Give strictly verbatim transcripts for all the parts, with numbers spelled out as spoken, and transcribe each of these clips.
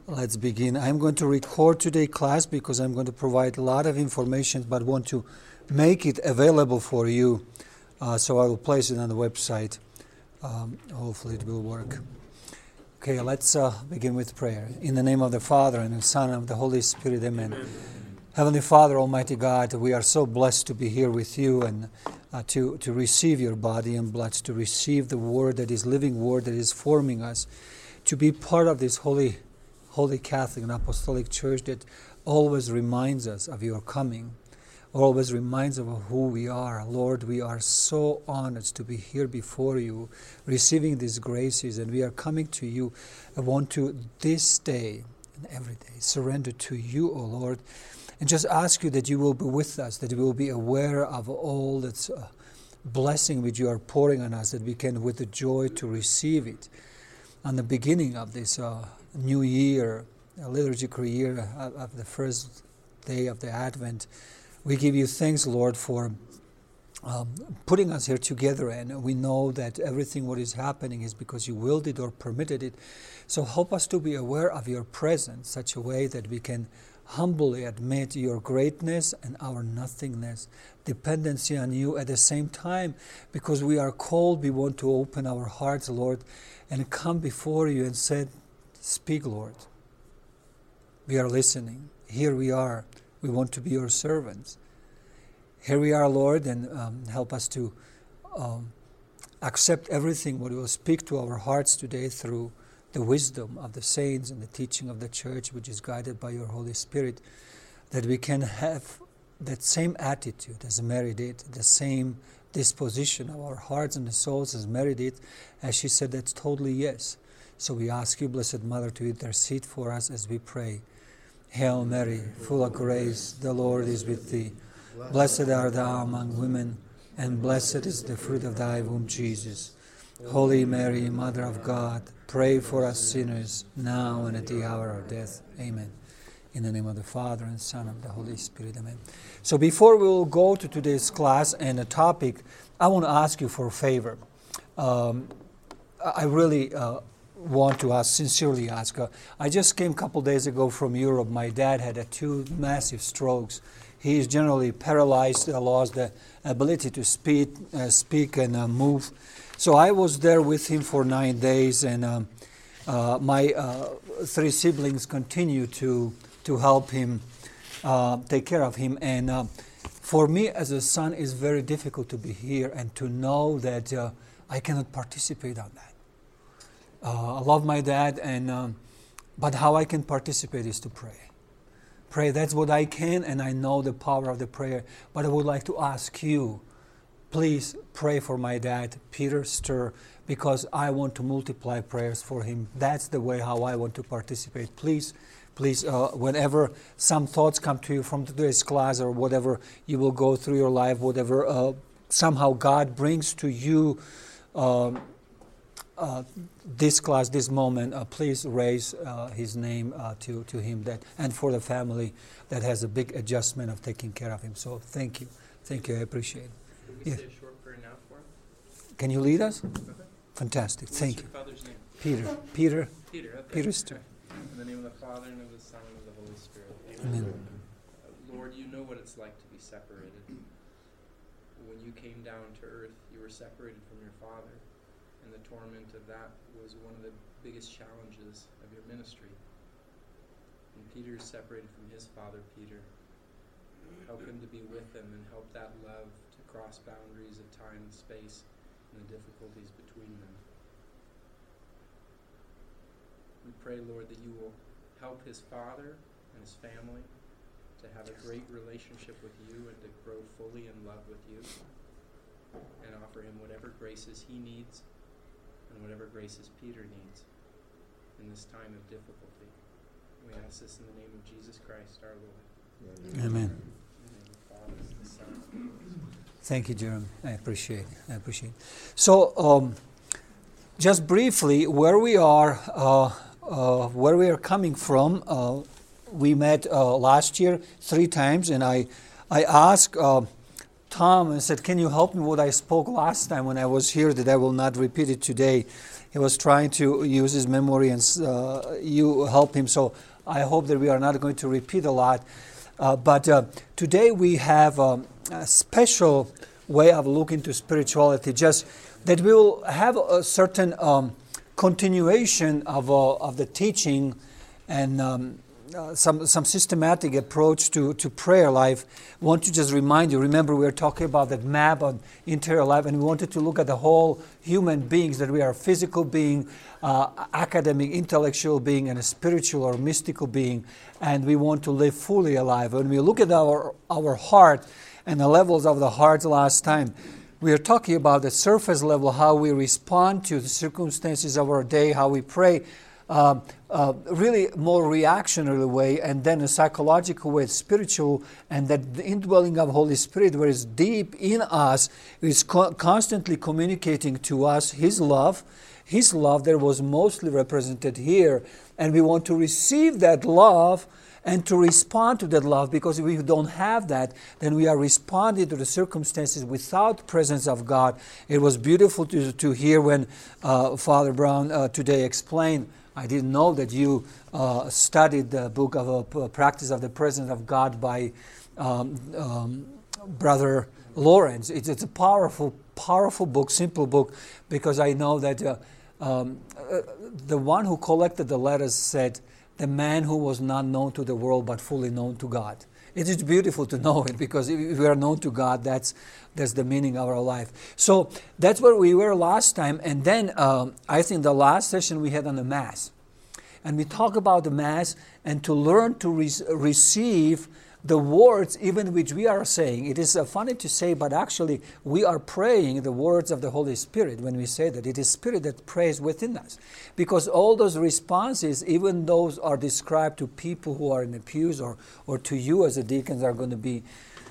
Let's begin. I'm going to record today class because I'm going to provide a lot of information, but want to make it available for you. Uh, so I will place it on the website. Um, hopefully it will work. Okay, let's uh, begin with prayer. In the name of the Father, and the Son, and of the Holy Spirit, amen. Amen. Heavenly Father, Almighty God, we are so blessed to be here with you and uh, to, to receive your body and blood, to receive the word that is living word that is forming us, to be part of this holy Holy Catholic and Apostolic Church that always reminds us of your coming, always reminds us of who we are. Lord, we are so honored to be here before you, receiving these graces, and we are coming to you. I want to, this day and every day, surrender to you, O Lord, and just ask you that you will be with us, that we will be aware of all that's uh, blessing which you are pouring on us, that we can with the joy to receive it. On the beginning of this uh, new year, a liturgical year of, of the first day of the Advent, we give you thanks, Lord, for um, putting us here together, and we know that everything what is happening is because you willed it or permitted it. So help us to be aware of your presence, such a way that we can humbly admit your greatness and our nothingness, dependency on you at the same time, because we are called, we want to open our hearts, Lord, and come before you and say, speak, Lord. We are listening. Here we are. We want to be your servants. Here we are, Lord, and um, help us to um, accept everything what will speak to our hearts today through the wisdom of the saints and the teaching of the church, which is guided by your Holy Spirit, that we can have that same attitude as Mary did, the same disposition of our hearts and the souls as Mary did, as she said, that's totally yes. So we ask you, Blessed Mother, to intercede for us as we pray. Hail Mary, full of grace, the Lord is with thee. Blessed art thou among women, and blessed is the fruit of thy womb, Jesus. Holy Mary, Mother of God, pray for us sinners, now and at the hour of death. Amen. In the name of the Father, and Son, and the Holy Spirit. Amen. So before we will go to today's class and the topic, I want to ask you for a favor. Um, I really uh, want to ask, sincerely ask. Uh, I just came a couple days ago from Europe. My dad had uh, two massive strokes. He is generally paralyzed, uh, lost the ability to speak, uh, speak and uh, move. So I was there with him for nine days, and um, uh, my uh, three siblings continue to to help him, uh, take care of him. And uh, for me as a son, it's very difficult to be here and to know that uh, I cannot participate on that. Uh, I love my dad, and um, but how I can participate is to pray. Pray, that's what I can, and I know the power of the prayer. But I would like to ask you, please pray for my dad, Peter Stir, because I want to multiply prayers for him. That's the way how I want to participate. Please, please, uh, whenever some thoughts come to you from today's class or whatever you will go through your life, whatever uh, somehow God brings to you uh, uh, this class, this moment, uh, please raise uh, his name uh, to, to him, that, and for the family that has a big adjustment of taking care of him. So thank you. Thank you. I appreciate it. Can we Yes. say a short prayer now for him? Can you lead us? Okay. Fantastic. What's Thank your you. father's name? Peter. Peter. Peter. Okay. Peter Stir. In the name of the Father, and of the Son, and of the Holy Spirit. Amen. Uh, Lord, you know what it's like to be separated. When you came down to earth, you were separated from your Father, and the torment of that was one of the biggest challenges of your ministry. And Peter is separated from his father, Peter. Help him to be with him, and help that love to cross boundaries of time and space and the difficulties between them. We pray, Lord, that you will help his father and his family to have a great relationship with you and to grow fully in love with you, and offer him whatever graces he needs and whatever graces Peter needs in this time of difficulty. We ask this in the name of Jesus Christ, our Lord. Amen. In the name of the Father, and the Son, and the Holy Spirit. Thank you, Jeremy. I appreciate it. I appreciate it. So, um, just briefly, where we are, uh, uh, where we are coming from, uh, we met uh, last year three times, and I, I asked uh, Tom and said, can you help me what I spoke last time when I was here, that I will not repeat it today. He was trying to use his memory, and uh, you help him. So I hope that we are not going to repeat a lot. Uh, but uh, today we have um, a special way of looking to spirituality, just that we will have a certain um, continuation of, uh, of the teaching and um, Uh, some some systematic approach to, to prayer life. I want to just remind you, remember we are talking about that map on interior life, and we wanted to look at the whole human beings, that we are a physical being, uh, academic, intellectual being, and a spiritual or mystical being, and we want to live fully alive. When we look at our, our heart and the levels of the heart last time, we are talking about the surface level, how we respond to the circumstances of our day, how we pray, Uh, uh, really more reactionary way, and then a psychological way, spiritual, and that the indwelling of Holy Spirit, where it's deep in us, is co- constantly communicating to us His love. His love that was mostly represented here, and we want to receive that love and to respond to that love, because if we don't have that, then we are responding to the circumstances without presence of God. It was beautiful to, to hear when uh, Father Brown uh, today explained. I didn't know that you uh, studied the book of uh, Practice of the Presence of God by um, um, Brother Lawrence. It's, it's a powerful, powerful book, simple book, because I know that uh, um, uh, the one who collected the letters said, the man who was not known to the world but fully known to God. It is beautiful to know it, because if we are known to God, that's that's the meaning of our life. So that's where we were last time. And then um, I think the last session we had on the Mass. And we talk about the Mass and to learn to re- receive the words even which we are saying. It is uh, funny to say, but actually we are praying the words of the Holy Spirit when we say that. It is Spirit that prays within us. Because all those responses, even those are described to people who are in the pews, or, or to you as the deacons are going to be,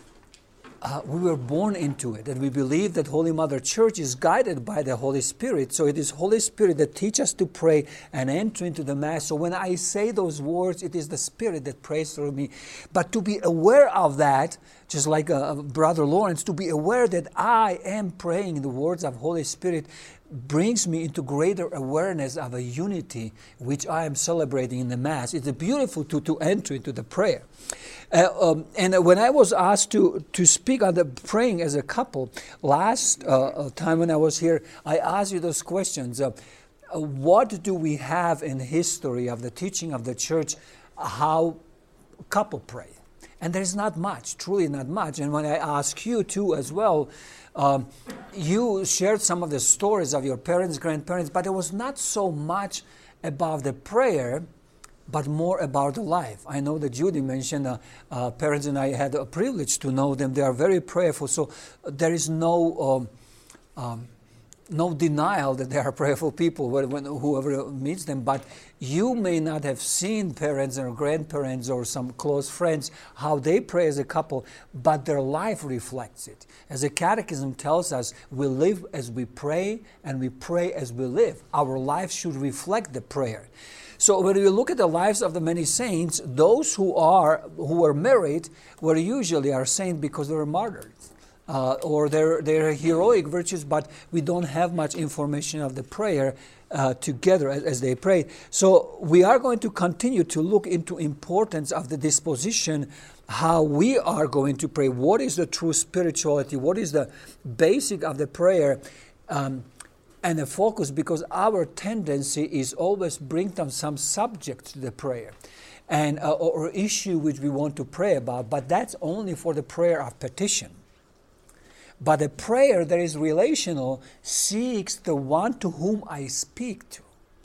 Uh, we were born into it, and we believe that Holy Mother Church is guided by the Holy Spirit. So it is Holy Spirit that teaches us to pray and enter into the Mass. So when I say those words, it is the Spirit that prays through me. But to be aware of that, just like uh, Brother Lawrence, to be aware that I am praying the words of Holy Spirit brings me into greater awareness of a unity which I am celebrating in the Mass. It's beautiful to, to enter into the prayer. Uh, um, and when I was asked to, to speak on the praying as a couple, last uh, time when I was here, I asked you those questions. Uh, uh, what do we have in history of the teaching of the Church, how couple pray? And there's not much, truly not much. And when I ask you too as well, um, you shared some of the stories of your parents, grandparents, but it was not so much about the prayer, but more about the life. I know that Judy mentioned uh, uh, parents, and I had a privilege to know them. They are very prayerful, so there is no um, um, no denial that they are prayerful people when, when whoever meets them. But you may not have seen parents or grandparents or some close friends how they pray as a couple, but their life reflects it. As the Catechism tells us, we live as we pray, and we pray as we live. Our life should reflect the prayer. So when we look at the lives of the many saints, those who are who were married were usually are saints because they were martyred, uh, or they're, they're heroic virtues, but we don't have much information of the prayer uh, together as, as they prayed. So we are going to continue to look into importance of the disposition, how we are going to pray. What is the true spirituality? What is the basic of the prayer? Um, And the focus, because our tendency is always bring them some subject to the prayer, and uh, or, or issue which we want to pray about, but that's only for the prayer of petition. But a prayer that is relational seeks the one to whom I speak to.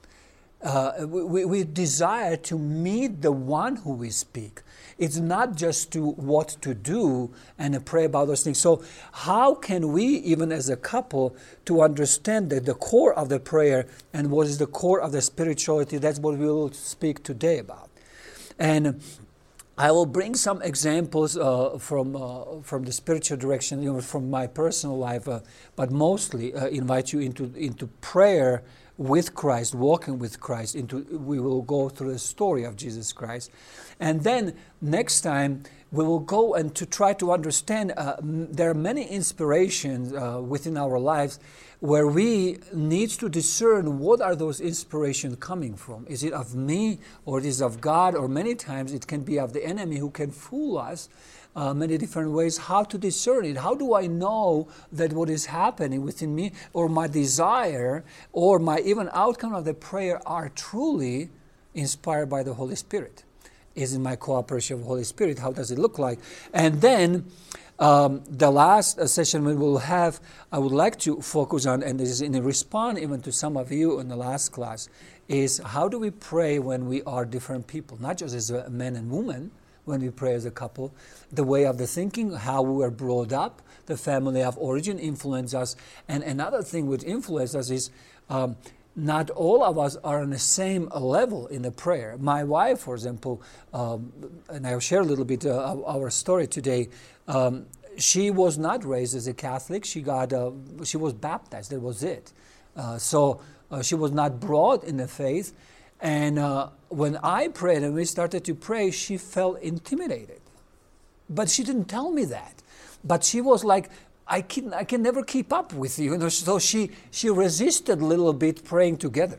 Uh, we, we desire to meet the one who we speak. It's not just to what to do and pray about those things. So how can we, even as a couple, to understand that the core of the prayer and what is the core of the spirituality? That's what we will speak today about. And I will bring some examples uh, from uh, from the spiritual direction, you know, from my personal life, uh, but mostly uh, invite you into into prayer with Christ, walking with Christ. Into we will go through the story of Jesus Christ, and then next time we will go and to try to understand, uh, m- there are many inspirations uh, within our lives where we need to discern what are those inspirations coming from. Is it of me, or it is of God, or many times it can be of the enemy who can fool us uh, many different ways. How to discern it? How do I know that what is happening within me, or my desire, or my even outcome of the prayer are truly inspired by the Holy Spirit? Is in my cooperation with the Holy Spirit? How does it look like? And then um, the last uh, session we will have, I would like to focus on, and this is in response even to some of you in the last class, is how do we pray when we are different people? Not just as a man and woman, when we pray as a couple, the way of the thinking, how we were brought up, the family of origin influence us. And another thing which influences us is um, not all of us are on the same level in the prayer. My wife, for example, um, and I'll share a little bit uh, our story today. Um, she was not raised as a Catholic. She got, uh, she was baptized. That was it. Uh, so uh, she was not brought in the faith. And uh, when I prayed and we started to pray, she felt intimidated. But she didn't tell me that. But she was like, I can I can never keep up with you. you know, so she, she resisted a little bit praying together.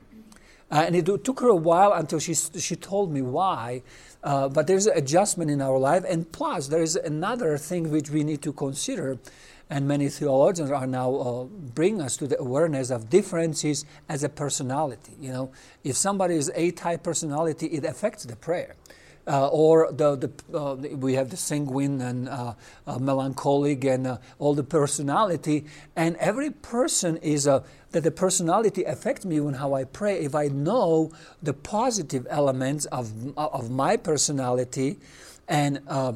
Uh, and it took her a while until she she told me why. Uh, but there's an adjustment in our life. And plus, there is another thing which we need to consider. And many theologians are now uh, bring us to the awareness of differences as a personality. You know, if somebody is A-type personality, it affects the prayer. Uh, or the, the uh, we have the sanguine and uh, uh, melancholic and uh, all the personality, and every person is a that the personality affects me when how I pray. If I know the positive elements of of my personality, and uh,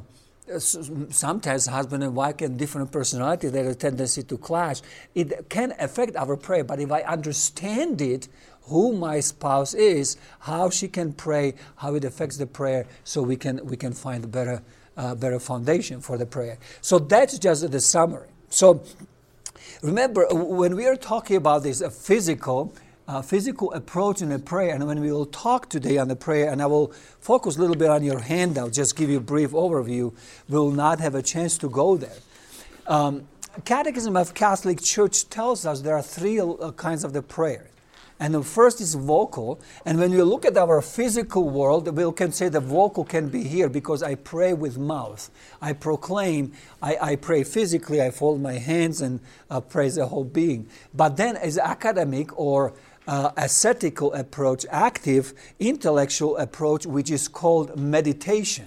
sometimes husband and wife can different personality, there's a tendency to clash. It can affect our prayer, but if I understand it, who my spouse is, how she can pray, how it affects the prayer, so we can we can find a better uh, better foundation for the prayer. So that's just the summary. So remember, when we are talking about this uh, physical uh, physical approach in the prayer, and when we will talk today on the prayer, and I will focus a little bit on your handout, just give you a brief overview. We will not have a chance to go there. Um, Catechism of Catholic Church tells us there are three uh, kinds of the prayer. And the first is vocal. And when you look at our physical world, we can say the vocal can be here because I pray with mouth. I proclaim, I, I pray physically, I fold my hands and uh, praise the whole being. But then as academic or uh, ascetical approach, active intellectual approach, which is called meditation.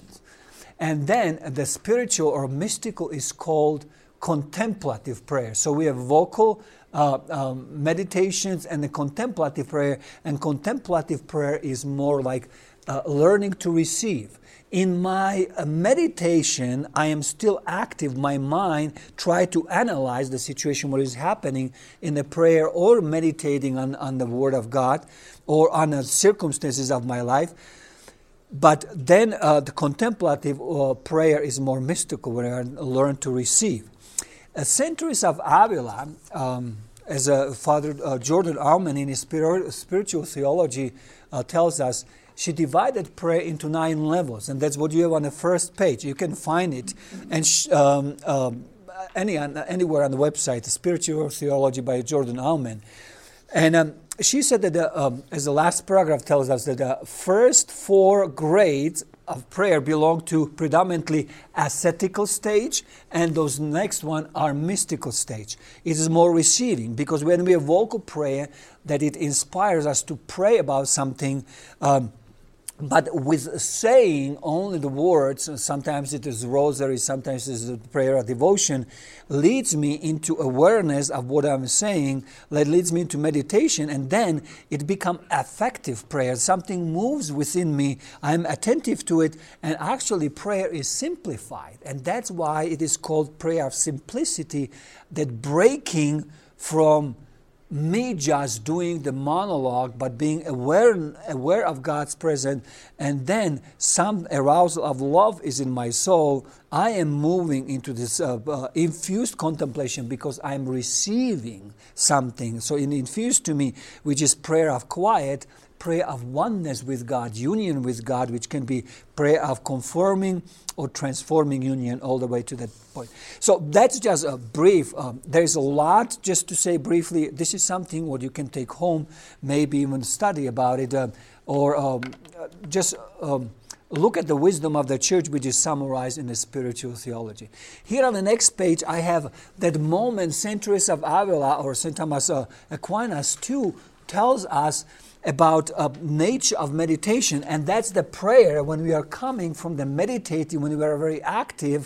And then the spiritual or mystical is called contemplative prayer. So we have vocal Uh, um, meditations and the contemplative prayer, and contemplative prayer is more like uh, learning to receive. In my uh, meditation, I am still active. My mind try to analyze the situation, what is happening in the prayer, or meditating on, on the Word of God, or on the circumstances of my life. But then uh, the contemplative uh, prayer is more mystical, where I learn to receive. Uh, Saint Teresa of Avila, um, as uh, Father uh, Jordan Aumann in his spir- spiritual theology uh, tells us, she divided prayer into nine levels, and that's what you have on the first page. You can find it, and sh- um, um, any anywhere on the website, Spiritual Theology by Jordan Aumann. And um, she said that, the, um, as the last paragraph tells us, that the first four grades of prayer belong to predominantly ascetical stage, and those next one are mystical stage. It is more receiving, because when we have vocal prayer, that it inspires us to pray about something, um, but with saying only the words, sometimes it is rosary, sometimes it is a prayer or devotion, leads me into awareness of what I'm saying, that leads me into meditation, and then it becomes affective prayer. Something moves within me, I'm attentive to it, and actually prayer is simplified. And that's why it is called prayer of simplicity, that breaking from me just doing the monologue, but being aware aware of God's presence, and then some arousal of love is in my soul. I am moving into this uh, uh, infused contemplation because I'm receiving something. So in infused to me, which is prayer of quiet, prayer of oneness with God, union with God, which can be prayer of confirming or transforming union all the way to that point. So that's just a brief. Um, there's a lot just to say briefly. This is something what you can take home, maybe even study about it, uh, or um, just um, look at the wisdom of the church, which is summarized in the spiritual theology. Here on the next page, I have that moment Saint Teresa of Avila or Saint Thomas uh, Aquinas too tells us about uh, nature of meditation, and that's the prayer when we are coming from the meditative, when we are very active,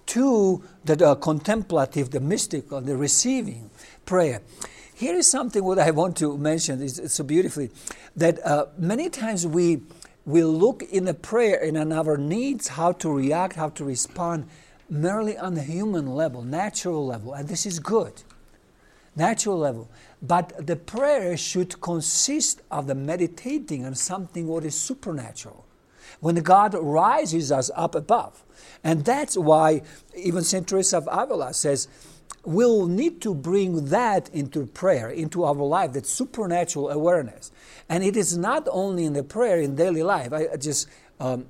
to the uh, contemplative, the mystical, the receiving prayer. Here is something what I want to mention, it's, it's so beautifully, that uh, many times we we look in the prayer and on our needs, how to react, how to respond, merely on the human level, natural level, and this is good. Natural level. But the prayer should consist of the meditating on something what is supernatural. When God rises us up above. And that's why even Saint Teresa of Avila says, we'll need to bring that into prayer, into our life, that supernatural awareness. And it is not only in the prayer, in daily life. I just, um,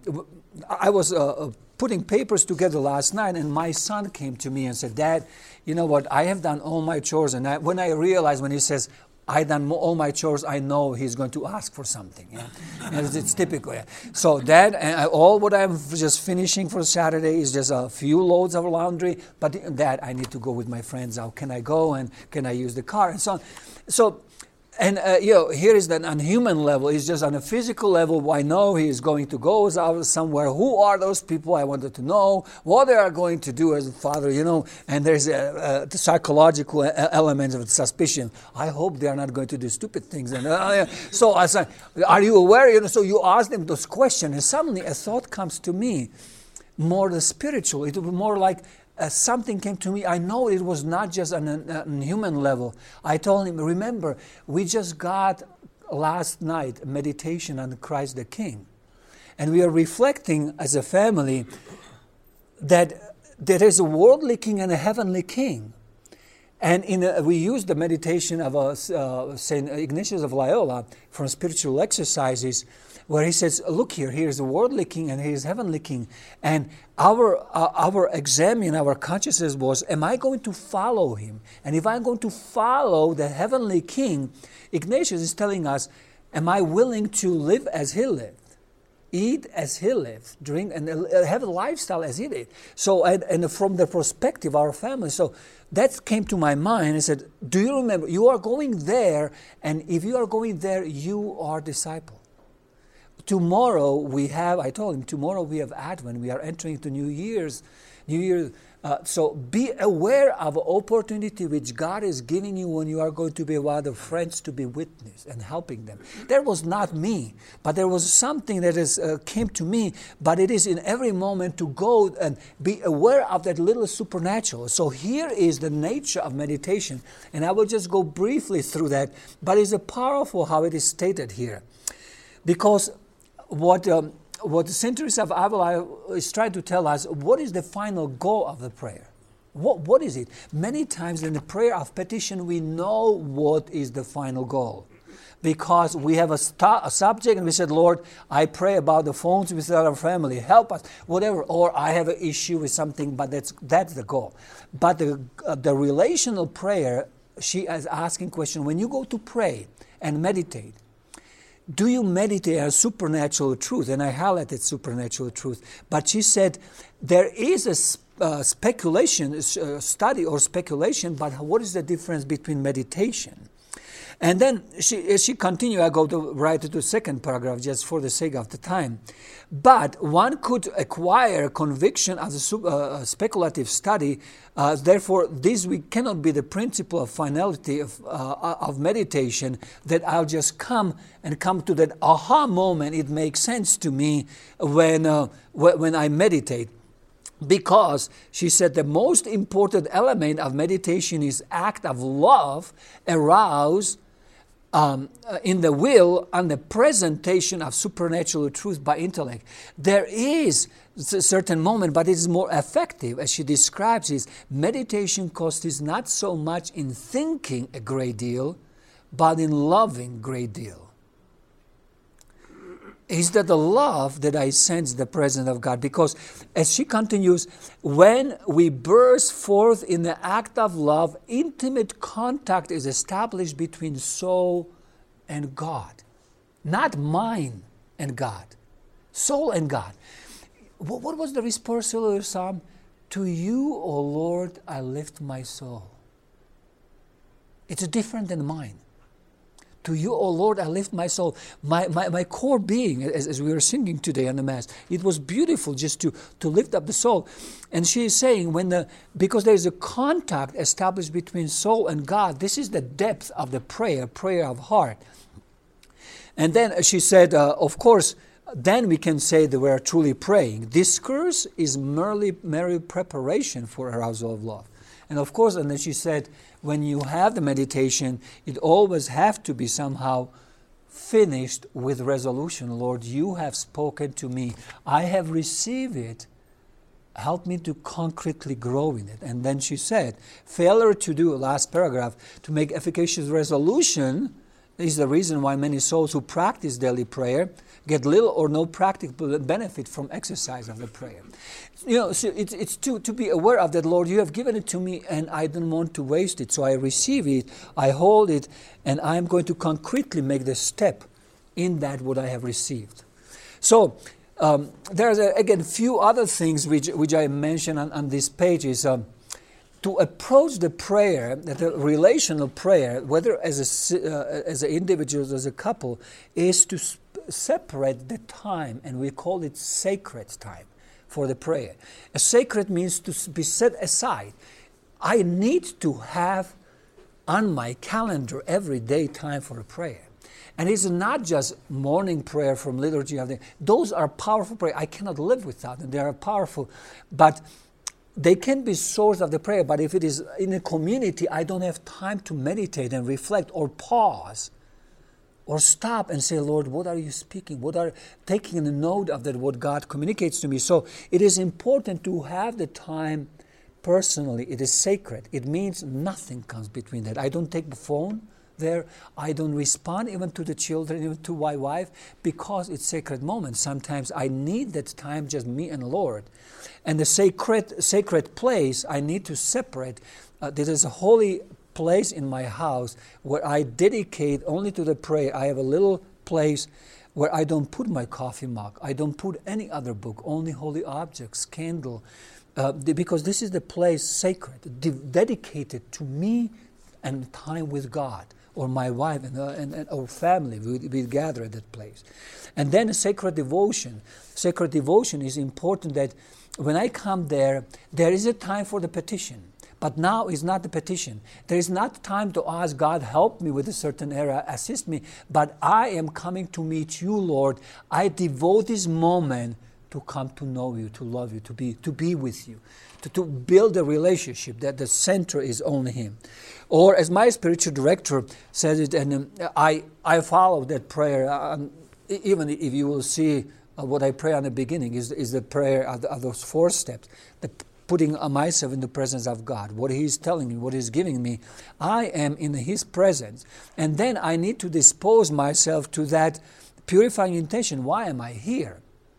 I was uh, putting papers together last night, and my son came to me and said, Dad, you know what, I have done all my chores, and I, when I realized, when he says, I've done all my chores, I know he's going to ask for something. Yeah? And it's, it's typical. Yeah? So Dad, and I, all what I'm just finishing for Saturday is just a few loads of laundry, but Dad, I need to go with my friends out. Can I go, and can I use the car, and so on. So, and uh, you know, here is that on human level, it's just on a physical level, I know he is going to go out somewhere. Who are those people? I wanted to know what they are going to do as a father, you know, and there's a, a psychological element of suspicion. I hope they are not going to do stupid things. And uh, so I said, are you aware? You know, so you ask them those questions, and suddenly a thought comes to me, more the spiritual. It would be more like, Uh, something came to me. I know it was not just on a, on a human level. I told him, remember, we just got last night a meditation on Christ the King. And we are reflecting as a family that there is a worldly king and a heavenly king. And in a, we use the meditation of uh, uh, Saint Ignatius of Loyola from Spiritual Exercises, where he says, look here, here is a worldly king and here is heavenly king. And our uh, our examine, our consciousness was, am I going to follow him? And if I'm going to follow the heavenly king, Ignatius is telling us, am I willing to live as he lived? Eat as he lived, drink, and have a lifestyle as he did. So, and, and from the perspective of our family, so that came to my mind. I said, do you remember, you are going there, and if you are going there, you are disciple. Tomorrow we have, I told him, tomorrow we have Advent, we are entering into New Year's, New Year. Uh, so be aware of opportunity which God is giving you when you are going to be with other friends to be witness and helping them. That was not me, but there was something that is, uh, came to me, but it is in every moment to go and be aware of that little supernatural. So here is the nature of meditation, and I will just go briefly through that, but it's a powerful how it is stated here. Because what... Um, What Saint Teresa of Avila is trying to tell us, what is the final goal of the prayer? What, what is it? Many times in the prayer of petition, we know what is the final goal. Because we have a, st- a subject and we said, Lord, I pray about the phones with our family, help us, whatever. Or I have an issue with something, but that's that's the goal. But the, uh, the relational prayer, she is asking question, when you go to pray and meditate, do you meditate on supernatural truth? And I highlighted supernatural truth. But she said there is a uh, speculation, uh, study or speculation, but what is the difference between meditation? And then she she continued, I go to right to the second paragraph just for the sake of the time. But one could acquire conviction as a uh, speculative study. Uh, therefore, this we cannot be the principle of finality of, uh, of meditation, that I'll just come and come to that aha moment. It makes sense to me when uh, when I meditate. Because, she said, the most important element of meditation is act of love aroused um, in the will and the presentation of supernatural truth by intellect. There is a certain moment, but it is more effective, as she describes it. Meditation cost is not so much in thinking a great deal, but in loving a great deal. is that the love that I sense the presence of God. Because as she continues, when we burst forth in the act of love, intimate contact is established between soul and God. Not mine and God. Soul and God. What, what was the responsorial psalm? To you, O Lord, I lift my soul. It's different than mine. To you, O Lord, I lift my soul. My, my, my core being, as, as we were singing today on the Mass, it was beautiful just to, to lift up the soul. And she is saying, when the because there is a contact established between soul and God, this is the depth of the prayer, prayer of heart. And then she said, uh, of course, then we can say that we are truly praying. Discourse is merely, merely preparation for arousal of love. And of course, and then she said, when you have the meditation, it always has to be somehow finished with resolution. Lord, you have spoken to me. I have received it. Help me to concretely grow in it. And then she said, failure to do, last paragraph, to make efficacious resolution is the reason why many souls who practice daily prayer get little or no practical benefit from exercise of the prayer. You know, so it's, it's to, to be aware of that, Lord, you have given it to me and I don't want to waste it. So I receive it, I hold it, and I'm going to concretely make the step in that what I have received. So um, there's, a, again, few other things which, which I mentioned on, on this page is um, to approach the prayer, the relational prayer, whether as a, uh, as an individual or as a couple, is to sp- separate the time, and we call it sacred time for the prayer. A sacred means to be set aside. I need to have on my calendar every day time for a prayer. And it's not just morning prayer from liturgy. Of the, those are powerful prayers. I cannot live without them. They are powerful. But they can be source of the prayer. But if it is in a community, I don't have time to meditate and reflect or pause or stop and say, Lord, what are you speaking? What are taking a note of that, what God communicates to me? So it is important to have the time personally. It is sacred. It means nothing comes between that. I don't take the phone there. I don't respond even to the children, even to my wife, because it's sacred moment. Sometimes I need that time, just me and Lord. And the sacred sacred place, I need to separate. Uh, there is a holy place in my house where I dedicate only to the prayer. I have a little place where I don't put my coffee mug. I don't put any other book, only holy objects, candle, uh, because this is the place sacred, de- dedicated to me and time with God, or my wife and, uh, and, and our family. We, we gather at that place. And then a sacred devotion. Sacred devotion is important that when I come there, there is a time for the petition. But now is not the petition. There is not time to ask God, help me with a certain area, assist me. But I am coming to meet you, Lord. I devote this moment to come to know you, to love you, to be to be with you, to, to build a relationship that the center is only Him. Or as my spiritual director says it, and um, I, I follow that prayer, um, even if you will see uh, what I pray on the beginning is, is the prayer of, the, of those four steps. The putting myself in the presence of God, what He's telling me, what He's giving me, I am in His presence. And then I need to dispose myself to that purifying intention. Why am I here?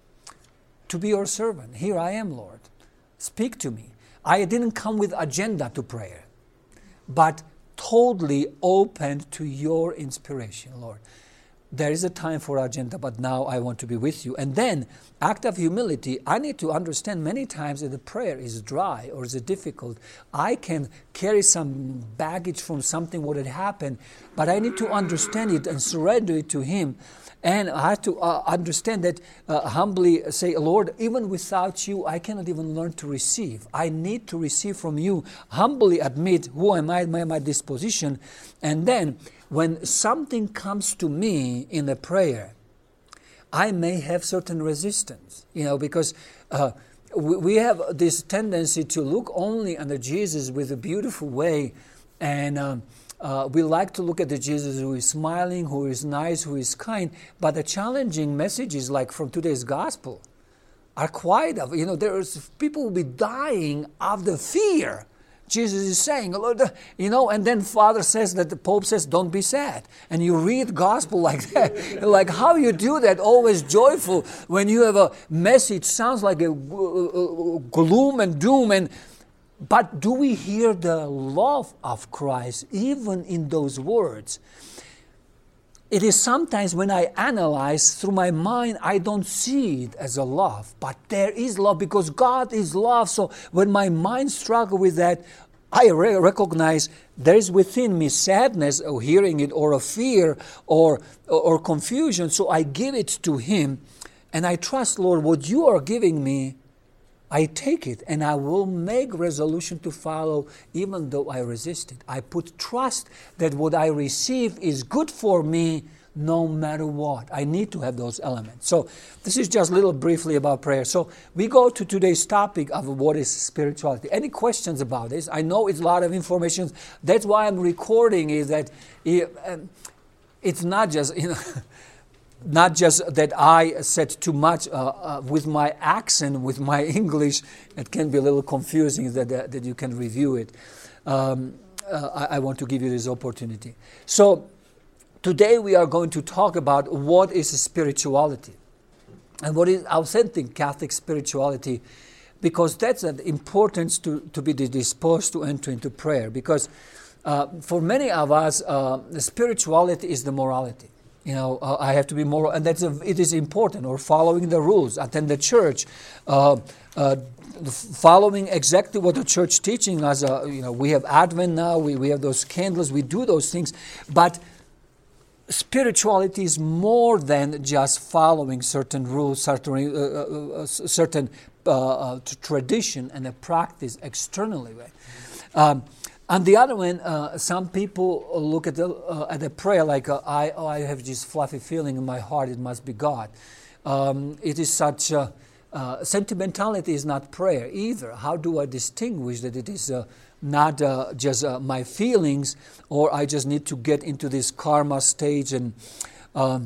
To be your servant. Here I am, Lord. Speak to me. I didn't come with agenda to prayer, but totally open to your inspiration, Lord. There is a time for agenda, but now I want to be with you. And then, act of humility, I need to understand many times that the prayer is dry or is difficult. I can carry some baggage from something what had happened, but I need to understand it and surrender it to Him. And I have to uh, understand that, uh, humbly say, Lord, even without you, I cannot even learn to receive. I need to receive from you. Humbly admit who am I, my, my disposition. And then, when something comes to me in a prayer, I may have certain resistance, you know, because uh, we, we have this tendency to look only under Jesus with a beautiful way, and um, uh, we like to look at the Jesus who is smiling, who is nice, who is kind, but the challenging messages like from today's gospel are quite, of, you know, there's people will be dying of the fear Jesus is saying, Lord, you know, and then Father says that the Pope says, don't be sad. And you read gospel like that. Like how you do that, always joyful, when you have a message, sounds like a gloom and doom. And but do we hear the love of Christ even in those words? It is sometimes when I analyze through my mind, I don't see it as a love. But there is love because God is love. So when my mind struggles with that, I re- recognize there is within me sadness of hearing it, or a fear, or, or confusion. So I give it to Him. And I trust, Lord, what you are giving me, I take it and I will make resolution to follow even though I resist it. I put trust that what I receive is good for me no matter what. I need to have those elements. So this is just a little briefly about prayer. So we go to today's topic of what is spirituality. Any questions about this? I know it's a lot of information. That's why I'm recording is that it's not just, you know, not just that I said too much uh, uh, with my accent, with my English. It can be a little confusing that, that, that you can review it. Um, uh, I, I want to give you this opportunity. So today we are going to talk about what is spirituality and what is authentic Catholic spirituality, because that's an importance to, to be disposed to enter into prayer. Because uh, for many of us, uh, the spirituality is the morality. You know, uh, I have to be moral, and that's a, it is important. Or following the rules, attend the church, uh, uh, following exactly what the church teaching us. Uh, you know, we have Advent now. We we have those candles. We do those things, but spirituality is more than just following certain rules, certain uh, uh, certain uh, uh, tradition and a practice externally. Right? Um, On the other hand, uh, some people look at the uh, at the prayer like uh, I oh, I have this fluffy feeling in my heart. It must be God. Um, it is such uh, uh, sentimentality is not prayer either. How do I distinguish that it is uh, not uh, just uh, my feelings, or I just need to get into this karma stage and um,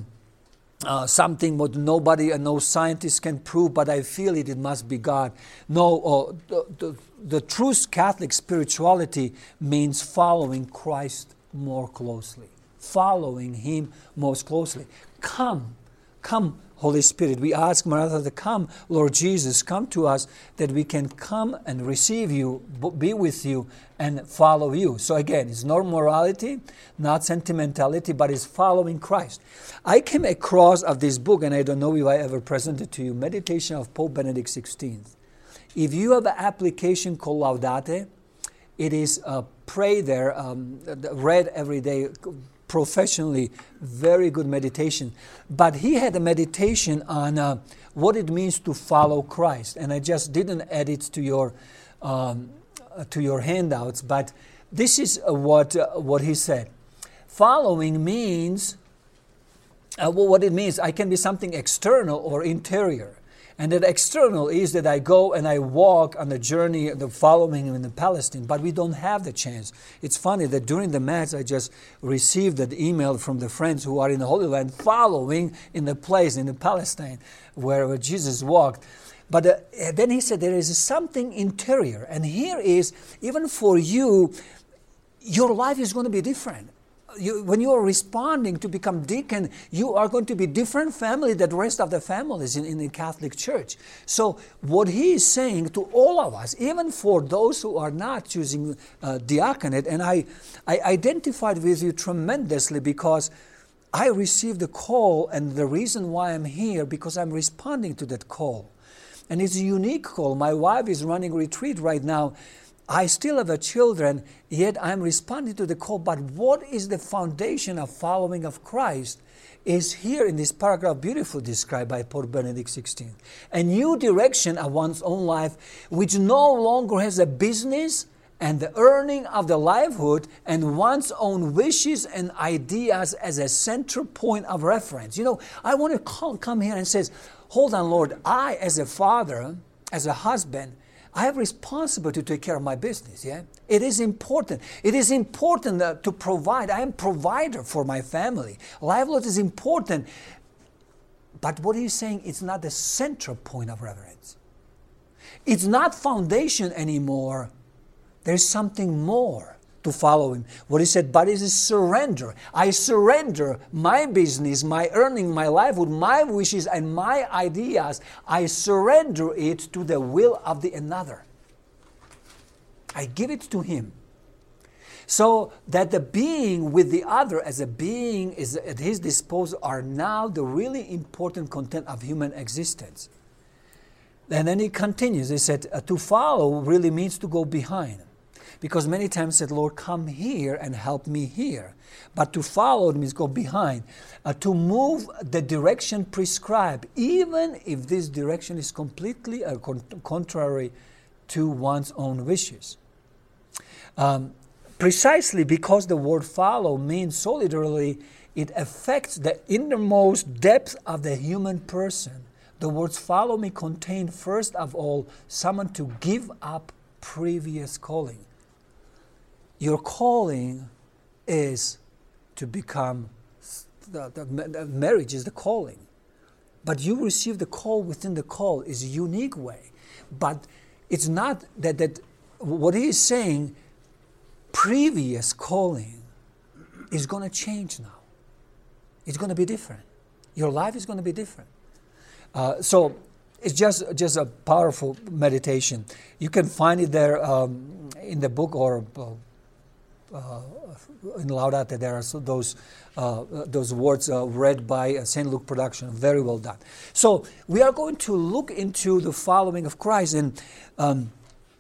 uh, something what nobody and no scientist can prove, but I feel it. It must be God. No. Uh, the, the, The true Catholic spirituality means following Christ more closely, following Him most closely. Come, come, Holy Spirit. We ask Maranatha to come, Lord Jesus, come to us that we can come and receive you, be with you, and follow you. So again, it's not morality, not sentimentality, but it's following Christ. I came across of this book, and I don't know if I ever presented to you, Meditation of Pope Benedict the sixteenth. If you have an application called Laudate, it is a pray there, um, read every day, professionally, very good meditation. But he had a meditation on uh, what it means to follow Christ, and I just didn't add it to your um, to your handouts. But this is uh, what uh, what he said. Following means uh, well, what it means. I can be something external or interior. And that external is that I go and I walk on the journey, the following in the Palestine, but we don't have the chance. It's funny that during the Mass, I just received that email from the friends who are in the Holy Land, following in the place in the Palestine where, where Jesus walked. But uh, then he said there is something interior, and here is, even for you, your life is going to be different. You, when you are responding to become deacon, you are going to be different family than the rest of the families in, in the Catholic Church. So what he is saying to all of us, even for those who are not choosing uh, diaconate, and I, I identified with you tremendously because I received a call, and the reason why I'm here, because I'm responding to that call. And it's a unique call. My wife is running retreat right now. I still have a children, yet I'm responding to the call. But what is the foundation of following of Christ is here in this paragraph beautifully described by Pope Benedict the sixteenth. A new direction of one's own life, which no longer has a business and the earning of the livelihood and one's own wishes and ideas as a central point of reference. You know, I want to call, come here and says, hold on, Lord, I as a father, as a husband, I have responsibility to take care of my business, yeah? It is important. It is important uh, to provide. I am provider for my family. Livelihood is important. But what he's saying, it's not the central point of reverence. It's not foundation anymore There's something more to follow him. What he said, but it is surrender. I surrender my business, my earning, my livelihood, my wishes, and my ideas. I surrender it to the will of the another. I give it to him. So that the being with the other as a being is at his disposal are now the really important content of human existence. And then he continues. He said, uh, to follow really means to go behind. Because many times said, Lord, come here and help me here. But to follow means go behind. Uh, to move the direction prescribed, even if this direction is completely uh, con- contrary to one's own wishes. Um, precisely because the word follow means so literally, it affects the innermost depth of the human person. The words follow me contain first of all someone to give up previous calling. Your calling is to become, the, the, the marriage is the calling. But you receive the call within the call is a unique way. But it's not that, that what he is saying, previous calling is going to change now. It's going to be different. Your life is going to be different. Uh, so it's just just a powerful meditation. You can find it there um, in the book or uh, uh, in Laudate. There are so those uh, those words uh, read by uh, Saint Luke Production. Very well done. So we are going to look into the following of Christ, and um,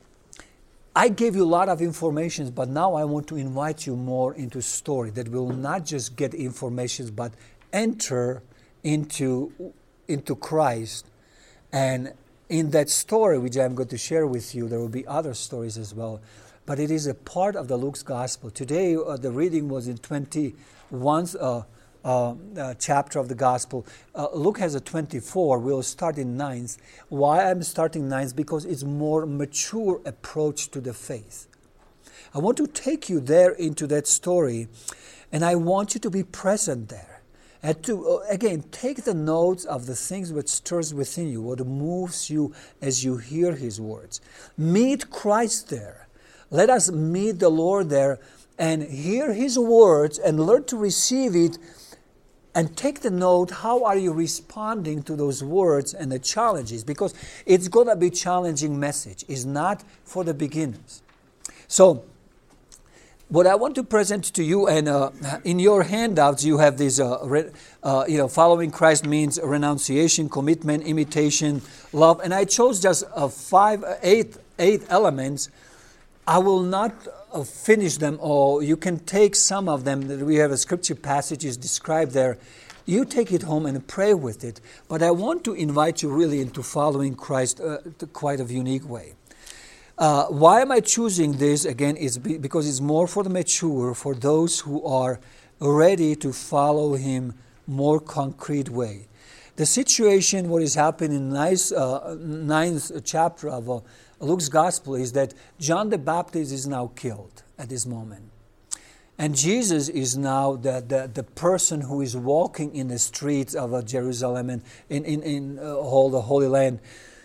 I gave you a lot of information, but now I want to invite you more into story that will not just get information, but enter into into Christ. And in that story, which I'm going to share with you, there will be other stories as well. But it is a part of the Luke's Gospel. Today, uh, the reading was in twenty-first uh, uh, uh, chapter of the Gospel. Uh, Luke has a twenty-four. We'll start in ninth. Why I'm starting ninth? Because it's more mature approach to the faith. I want to take you there into that story, and I want you to be present there. And to, uh, again, take the notes of the things which stirs within you, what moves you as you hear his words. Meet Christ there. Let us meet the Lord there and hear his words and learn to receive it and take the note, how are you responding to those words and the challenges? Because it's going to be a challenging message. It's not for the beginners. So, what I want to present to you, and uh, in your handouts you have this, uh, re, uh, you know, following Christ means renunciation, commitment, imitation, love. And I chose just uh, five, eight, eight elements. I will not uh, finish them all. You can take some of them. We have a scripture passages described there. You take it home and pray with it. But I want to invite you really into following Christ uh, quite a unique way. Uh, why am I choosing this? Again, is be, because it's more for the mature, for those who are ready to follow him more concrete way. The situation, what is happening in ninth, uh, ninth chapter of uh, Luke's Gospel is that John the Baptist is now killed at this moment. And Jesus is now the, the, the person who is walking in the streets of uh, Jerusalem and in, in, in uh, all the Holy Land.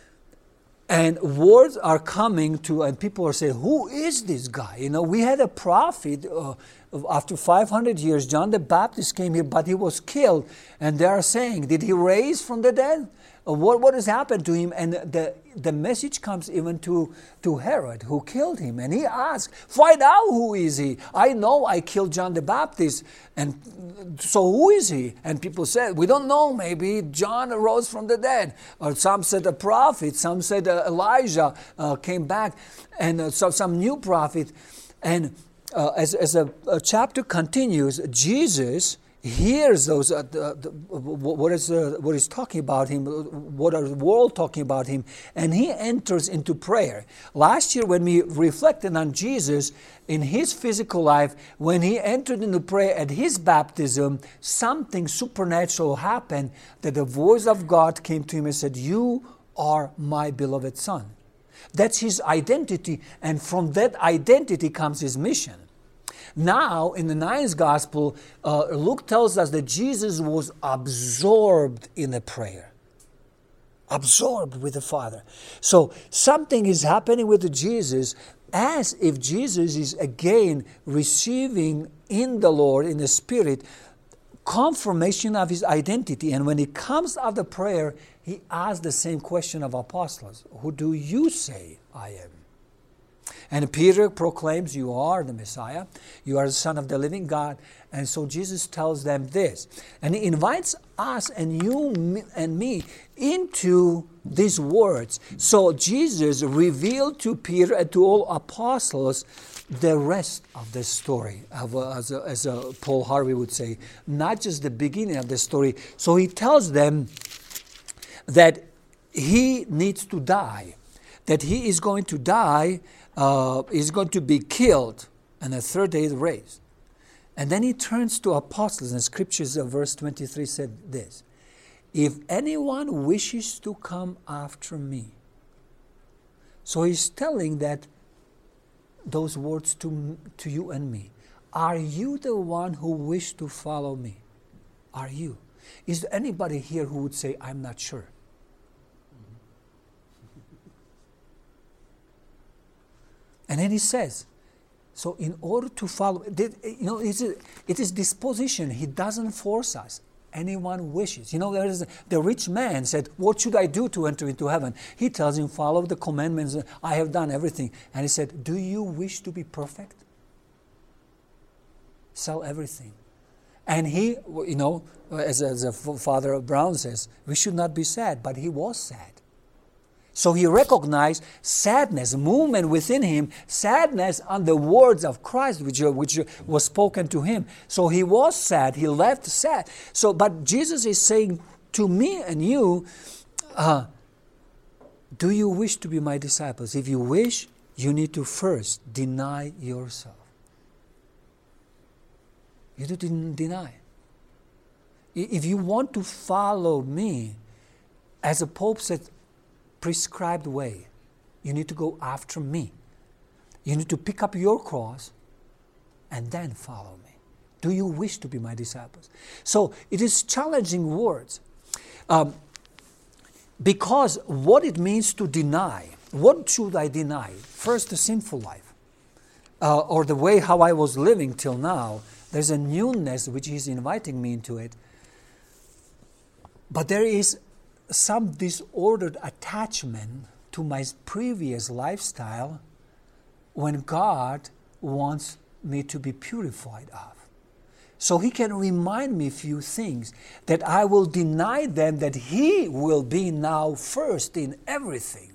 And words are coming to, and people are saying, who is this guy? You know, we had a prophet, uh, after five hundred years, John the Baptist came here, but he was killed. And they are saying, did he raise from the dead? Uh, what, what has happened to him? And the, the message comes even to, to Herod, who killed him. And he asked, find out who is he. I know I killed John the Baptist. And so who is he? And people said, we don't know. Maybe John arose from the dead. Or some said a prophet. Some said uh, Elijah uh, came back. And uh, so some new prophet. And uh, as, as a, a chapter continues, Jesus hears those, uh, the, the, what is uh, what is talking about him, what are the world talking about him, and he enters into prayer. Last year when we reflected on Jesus in his physical life, when he entered into prayer at his baptism, something supernatural happened, that the voice of God came to him and said, you are my beloved son. That's his identity, and from that identity comes his mission. Now, in the ninth Gospel, uh, Luke tells us that Jesus was absorbed in the prayer. Absorbed with the Father. So, something is happening with Jesus as if Jesus is again receiving in the Lord, in the Spirit, confirmation of his identity. And when he comes out of the prayer, he asks the same question of apostles. Who do you say I am? And Peter proclaims, you are the Messiah. You are the Son of the living God. And so Jesus tells them this. And he invites us and you and me into these words. So Jesus revealed to Peter and to all apostles the rest of the story, of, uh, as, a, as a Paul Harvey would say, not just the beginning of the story. So he tells them that he needs to die, that he is going to die, uh, is going to be killed, and the third day raised. And then he turns to apostles, and Scriptures of verse twenty-three said this, if anyone wishes to come after me. So he's telling that those words to, to you and me. Are you the one who wish to follow me? Are you? Is there anybody here who would say, I'm not sure? And then he says, so in order to follow, you know, it is, it is disposition. He doesn't force us. Anyone wishes. You know, there is, the rich man said, what should I do to enter into heaven? He tells him, follow the commandments. I have done everything. And he said, do you wish to be perfect? Sell everything. And he, you know, as, as a Father Brown says, we should not be sad, but he was sad. So he recognized sadness, movement within him, sadness on the words of Christ, which, which was spoken to him. So he was sad. He left sad. So, but Jesus is saying to me and you, uh, do you wish to be my disciples? If you wish, you need to first deny yourself. You need to deny. If you want to follow me, as the Pope said, prescribed way. You need to go after me. You need to pick up your cross and then follow me. Do you wish to be my disciples? So it is challenging words. Um, because what it means to deny, what should I deny? First, the sinful life. Uh, or the way how I was living till now. There's a newness which He's inviting me into it. But there is some disordered attachment to my previous lifestyle when God wants me to be purified of. So He can remind me a few things that I will deny them, that He will be now first in everything.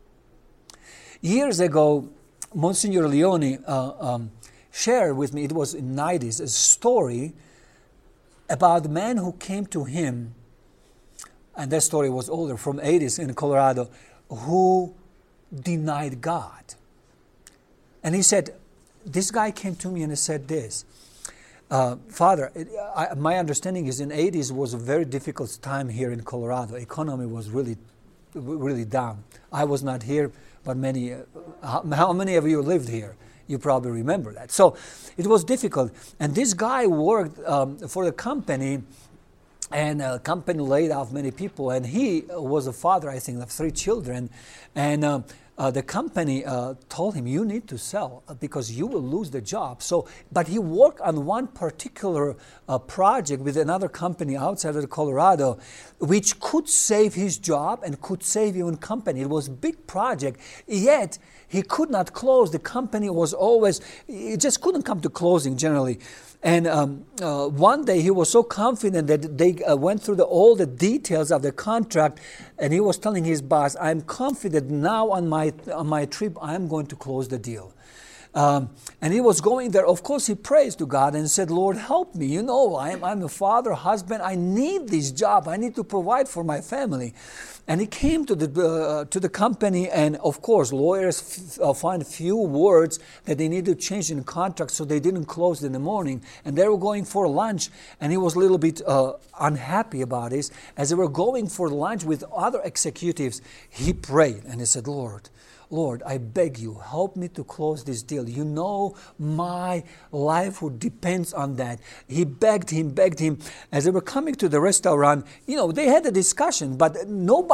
Years ago, Monsignor Leone uh, um, shared with me, it was in the nineties, a story about a man who came to him, and that story was older, from eighties in Colorado, who denied God. And he said, this guy came to me and he said this, uh, Father, it, I, my understanding is in the eighties was a very difficult time here in Colorado. Economy was really, really down. I was not here, but many, uh, how, how many of you lived here? You probably remember that. So it was difficult. And this guy worked um, for the company, and the company laid off many people, and he was a father, I think, of three children. And uh, uh, the company uh, told him, you need to sell because you will lose the job. So, but he worked on one particular uh, project with another company outside of Colorado, which could save his job and could save even company. It was a big project, yet he could not close. The company was always, it just couldn't come to closing generally. And um, uh, one day he was so confident that they uh, went through the, all the details of the contract, and he was telling his boss, I'm confident now on my on my trip I'm going to close the deal. Um, and he was going there. Of course, he prays to God and said, Lord, help me. You know, I'm, I'm a father, husband. I need this job. I need to provide for my family. And he came to the uh, to the company, and of course, lawyers f- uh, find few words that they need to change in the contract, so they didn't close in the morning. And they were going for lunch, and he was a little bit uh, unhappy about this. As they were going for lunch with other executives, he prayed, and he said, Lord, Lord, I beg you, help me to close this deal. You know my livelihood depends on that. He begged him, begged him. As they were coming to the restaurant, you know, they had a discussion, but nobody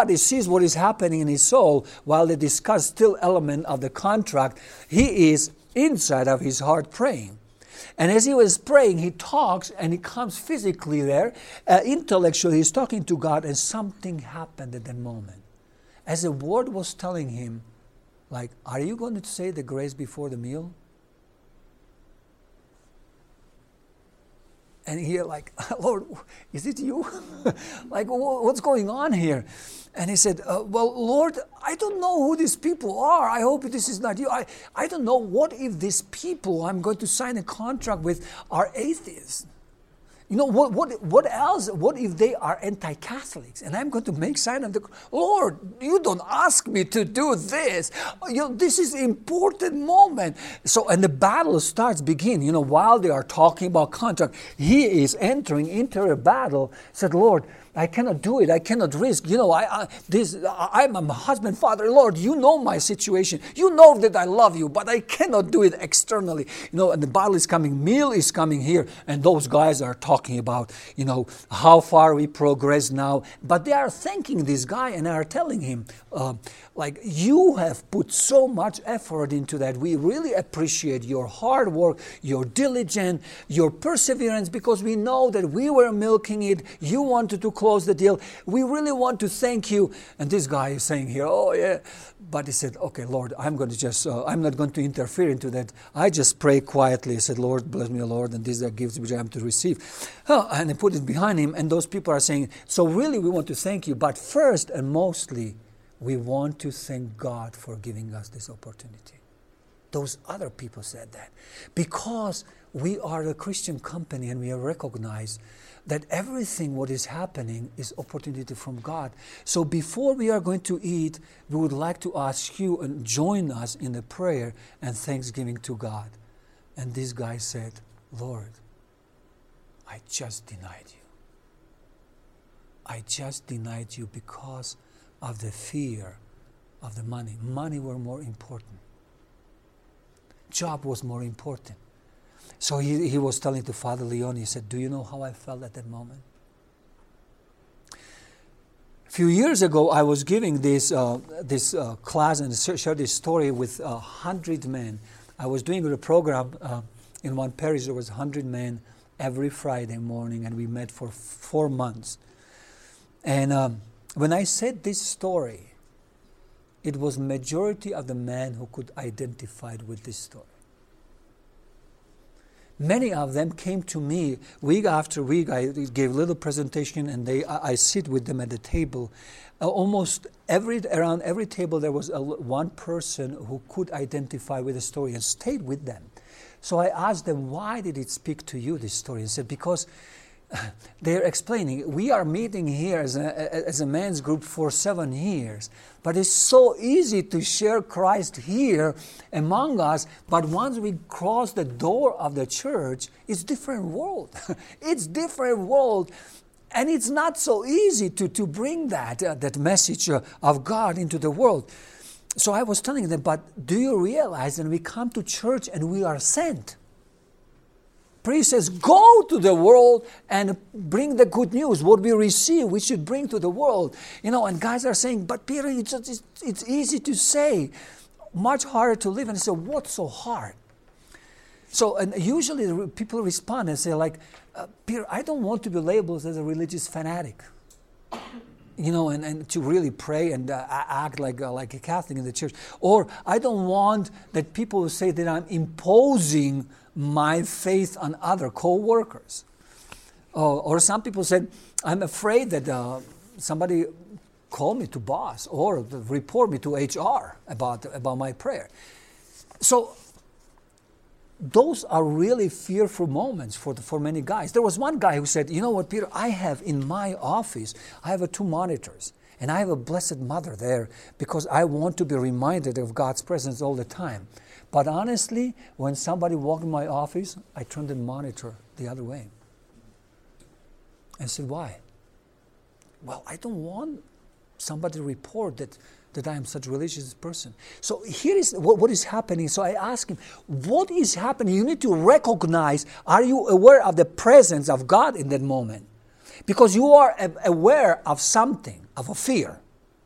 nobody sees what is happening in his soul while they discuss still element of the contract. He is inside of his heart praying. And as he was praying, he talks and he comes physically there. Uh, intellectually, he's talking to God, and something happened at that moment. As the word was telling him, like, are you going to say the grace before the meal? And he like, Lord, is it you? Like, what's going on here? And he said, uh, well, Lord, I don't know who these people are. I hope this is not you. I, I don't know. What if these people I'm going to sign a contract with are atheists? You know, what what what else? What if they are anti-Catholics? And I'm going to make sign of the, Lord, you don't ask me to do this. You know, this is an important moment. So, and the battle starts begin. You know, while they are talking about contract, he is entering into a battle. Said, Lord, I cannot do it. I cannot risk. You know, I, I this I'm a husband, father. Lord, you know my situation. You know that I love you, but I cannot do it externally. You know, and the battle is coming. Meal is coming here, and those guys are talking about, you know, how far we progress now. But they are thanking this guy and are telling him, uh, like, you have put so much effort into that. We really appreciate your hard work, your diligence, your perseverance, because we know that we were milking it. You wanted to close the deal. We really want to thank you. And this guy is saying here, oh yeah. But he said, okay, Lord, I'm going to just, uh, I'm not going to interfere into that. I just pray quietly. He said, Lord, bless me, Lord, and these are gifts which I am to receive. Oh, and he put it behind him, and those people are saying, so really we want to thank you, but first and mostly, we want to thank God for giving us this opportunity. Those other people said that. Because we are a Christian company and we recognize that everything what is happening is opportunity from God. So before we are going to eat, we would like to ask you and join us in the prayer and thanksgiving to God. And this guy said, Lord, I just denied you. I just denied you because of the fear of the money. Money were more important. Job was more important. So he, he was telling to Father Leon, he said, do you know how I felt at that moment? A few years ago, I was giving this uh, this uh, class and shared this story with a hundred men. I was doing a program uh, in one parish. There was a hundred men every Friday morning, and we met for four months. And um, when I said this story, it was majority of the men who could identify with this story. Many of them came to me week after week. I gave a little presentation, and they I, I sit with them at the table. Uh, almost every around every table there was a, one person who could identify with the story and stayed with them. So I asked them, why did it speak to you, this story? And said, because they're explaining, we are meeting here as a, as a men's group for seven years, but it's so easy to share Christ here among us, but once we cross the door of the church, it's different world. It's different world, and it's not so easy to, to bring that, uh, that message uh, of God into the world. So I was telling them, but do you realize that we come to church and we are sent? Priest says, go to the world and bring the good news. What we receive, we should bring to the world. You know, and guys are saying, but Peter, it's, it's, it's easy to say, much harder to live. And I said, what's so hard? So, and usually people respond and say like, uh, Peter, I don't want to be labeled as a religious fanatic. You know, and, and to really pray and uh, act like uh, like a Catholic in the church. Or I don't want that people will say that I'm imposing my faith on other co-workers. Uh, or some people said, I'm afraid that uh, somebody call me to boss or report me to H R about, about my prayer. So those are really fearful moments for the, for many guys. There was one guy who said, you know what, Peter, I have in my office, I have a two monitors, and I have a Blessed Mother there because I want to be reminded of God's presence all the time. But honestly, when somebody walked in my office, I turned the monitor the other way. I said, why? Well, I don't want somebody to report that that I am such a religious person. So here is what, what is happening. So I asked him, what is happening? You need to recognize, are you aware of the presence of God in that moment? Because you are aware of something, of a fear.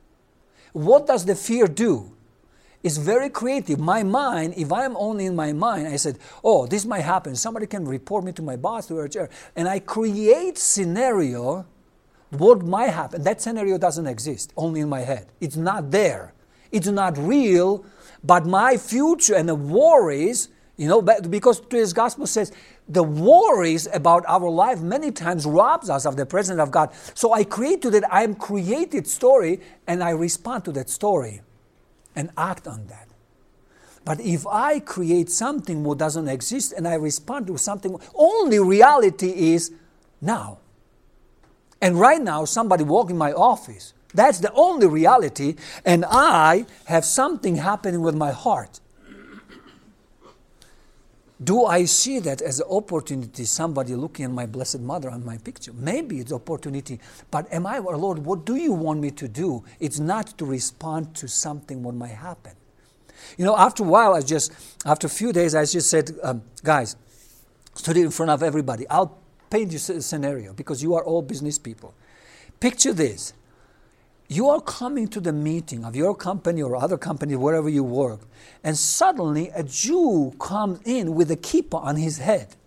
what does the fear do? It's very creative. My mind, if I'm only in my mind, I said, oh, this might happen. Somebody can report me to my boss, to H R. And I create scenario, what might happen. That scenario doesn't exist, only in my head. It's not there. It's not real, but my future and the worries, you know, because today's gospel says, the worries about our life many times robs us of the presence of God. So I create to that, I am created story, and I respond to that story and act on that. But if I create something what doesn't exist and I respond to something, only reality is now. And right now, somebody walk in my office. That's the only reality, and I have something happening with my heart. Do I see that as an opportunity, somebody looking at my Blessed Mother on my picture? Maybe it's opportunity, but am I, Lord, what do you want me to do? It's not to respond to something what might happen. You know, after a while, I just, after a few days, I just said, um, guys, stood in front of everybody. I'll paint you a scenario because you are all business people. Picture this. You are coming to the meeting of your company or other company, wherever you work, and suddenly a Jew comes in with a kippah on his head.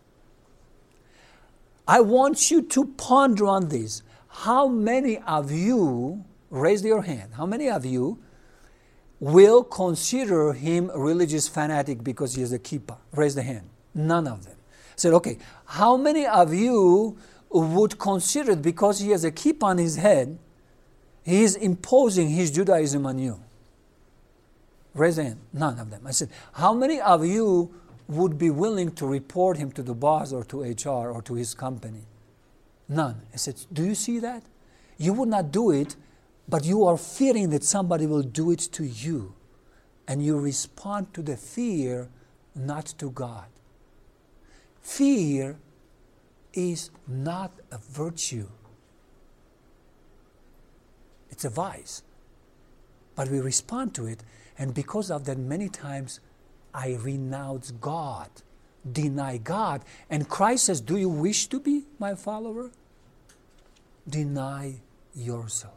I want you to ponder on this. How many of you, raise your hand, how many of you will consider him a religious fanatic because he has a kippah? Raise the hand. None of them. I said, okay, how many of you would consider it because he has a kippah on his head, he is imposing his Judaism on you? Raise the hand. None of them. I said, how many of you would be willing to report him to the boss or to H R or to his company? None. I said, do you see that? You would not do it, but you are fearing that somebody will do it to you. And you respond to the fear, not to God. Fear is not a virtue. It's a vice. But we respond to it, and because of that, many times I renounce God, deny God. And Christ says, do you wish to be my follower? Deny yourself.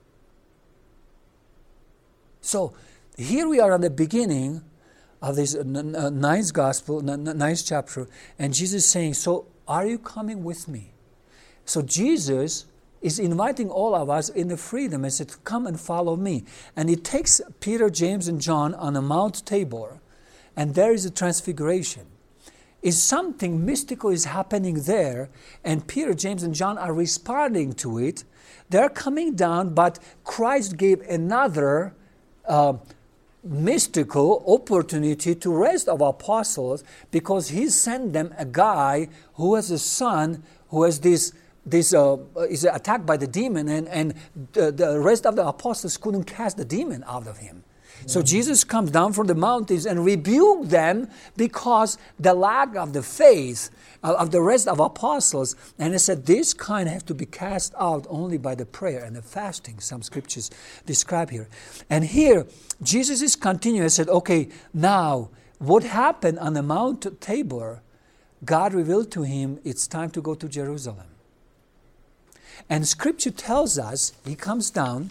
So here we are at the beginning of this ninth gospel, ninth chapter, and Jesus is saying, so are you coming with me? So Jesus is inviting all of us in the freedom and said, come and follow me. And he takes Peter, James, and John on a Mount Tabor, and there is a transfiguration. Is something mystical is happening there, and Peter, James, and John are responding to it. They're coming down, but Christ gave another uh, mystical opportunity to rest of apostles, because he sent them a guy who has a son who has this This uh, is attacked by the demon, and, and the, the rest of the apostles couldn't cast the demon out of him. Mm-hmm. So Jesus comes down from the mountains and rebuked them because the lack of the faith of the rest of apostles. And he said, this kind have to be cast out only by the prayer and the fasting, some scriptures describe here. And here, Jesus is continuing. He said, okay, now, what happened on the Mount Tabor, God revealed to him, it's time to go to Jerusalem. And Scripture tells us, he comes down,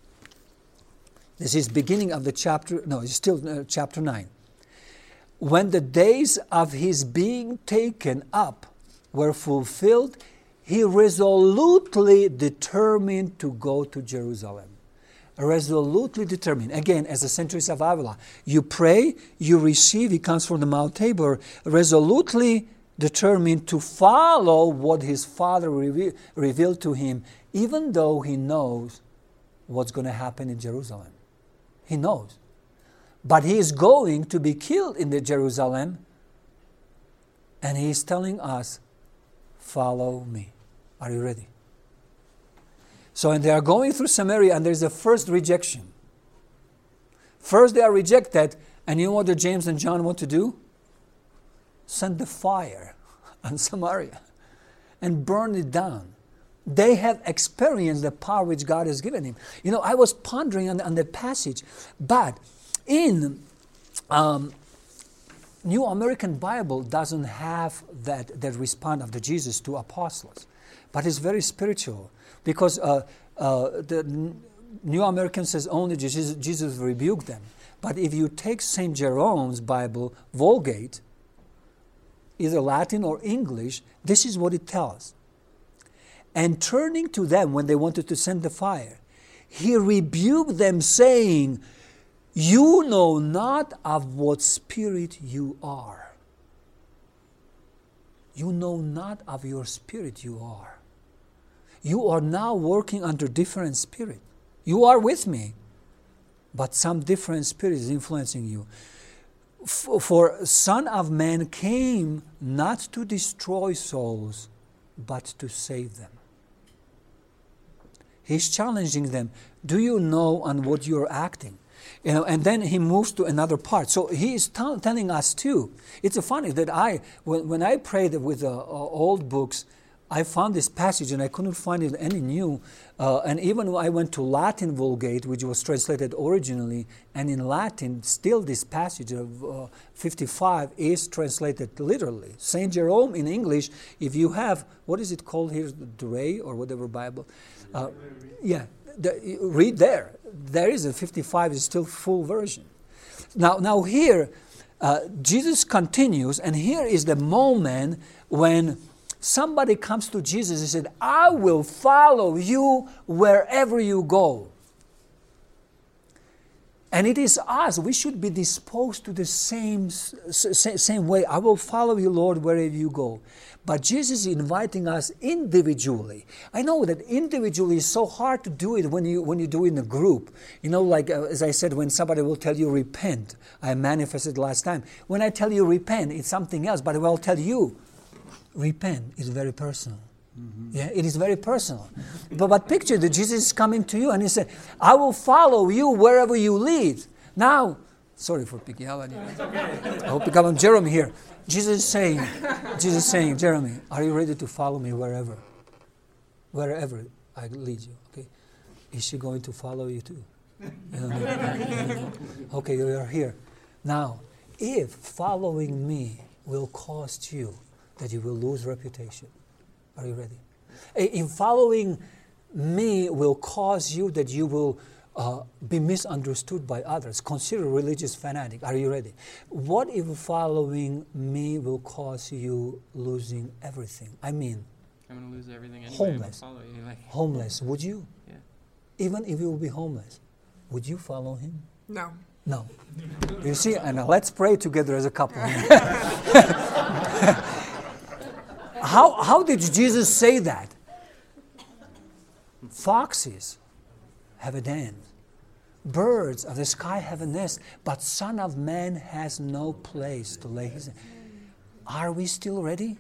this is beginning of the chapter, no, it's still uh, chapter nine. When the days of his being taken up were fulfilled, he resolutely determined to go to Jerusalem. Resolutely determined. Again, as the centuries of Avila. You pray, you receive, he comes from the Mount Tabor, resolutely determined to follow what his Father reve- revealed to him, even though he knows what's going to happen in Jerusalem. He knows. But he is going to be killed in the Jerusalem, and he is telling us, follow me. Are you ready? So, and they are going through Samaria, and there's a first rejection. First they are rejected, and you know what the James and John want to do? Send the fire on Samaria and burn it down. They have experienced the power which God has given him. You know, I was pondering on, on the passage, but in um, New American Bible doesn't have that, that response of the Jesus to apostles, but it's very spiritual, because uh, uh, the New American says only Jesus, Jesus rebuked them. But if you take Saint Jerome's Bible, Vulgate, either Latin or English, this is what it tells. And turning to them when they wanted to send the fire, he rebuked them, saying, you know not of what spirit you are. You know not of your spirit you are. You are now working under different spirit. You are with me, but some different spirit is influencing you. For Son of Man came not to destroy souls, but to save them. He's challenging them. Do you know on what you're acting? You know, and then he moves to another part. So he is t- telling us too. It's funny that I, when, when I prayed with the uh, old books, I found this passage and I couldn't find it any new. Uh, and even when I went to Latin Vulgate, which was translated originally, and in Latin, still this passage of uh, fifty-five is translated literally. Saint Jerome in English, if you have, what is it called here, the Duray or whatever Bible? Uh, yeah, the, read there. There is a fifty-five, is still full version. Now, now here, uh, Jesus continues, and here is the moment when somebody comes to Jesus and said, I will follow you wherever you go. And it is us, we should be disposed to the same, same way. I will follow you, Lord, wherever you go. But Jesus is inviting us individually. I know that individually is so hard to do it when you when you do it in a group. You know, like uh, as I said, when somebody will tell you repent, I manifested last time. When I tell you repent, it's something else. But I'll tell you, repent is very personal. Mm-hmm. Yeah, it is very personal. But, but picture that Jesus is coming to you and he said, I will follow you wherever you lead. Now, sorry for picking on you. I hope you come Jeremy here. Jesus is saying, Jesus is saying, Jeremy, are you ready to follow me wherever? Wherever I lead you, okay? Is she going to follow you too? You know, okay, you are here. Now, if following me will cost you that you will lose reputation, are you ready? If following me will cause you that you will uh, be misunderstood by others, consider a religious fanatic, are you ready? What if following me will cause you losing everything? I mean, I'm going to lose everything anyway. Homeless. Follow you, like. Homeless, would you? Yeah. Even if you will be homeless, would you follow him? No. No. You see, and now let's pray together as a couple. How, how did Jesus say that? Foxes have a den. Birds of the sky have a nest, but Son of Man has no place to lay his head. Are we still ready?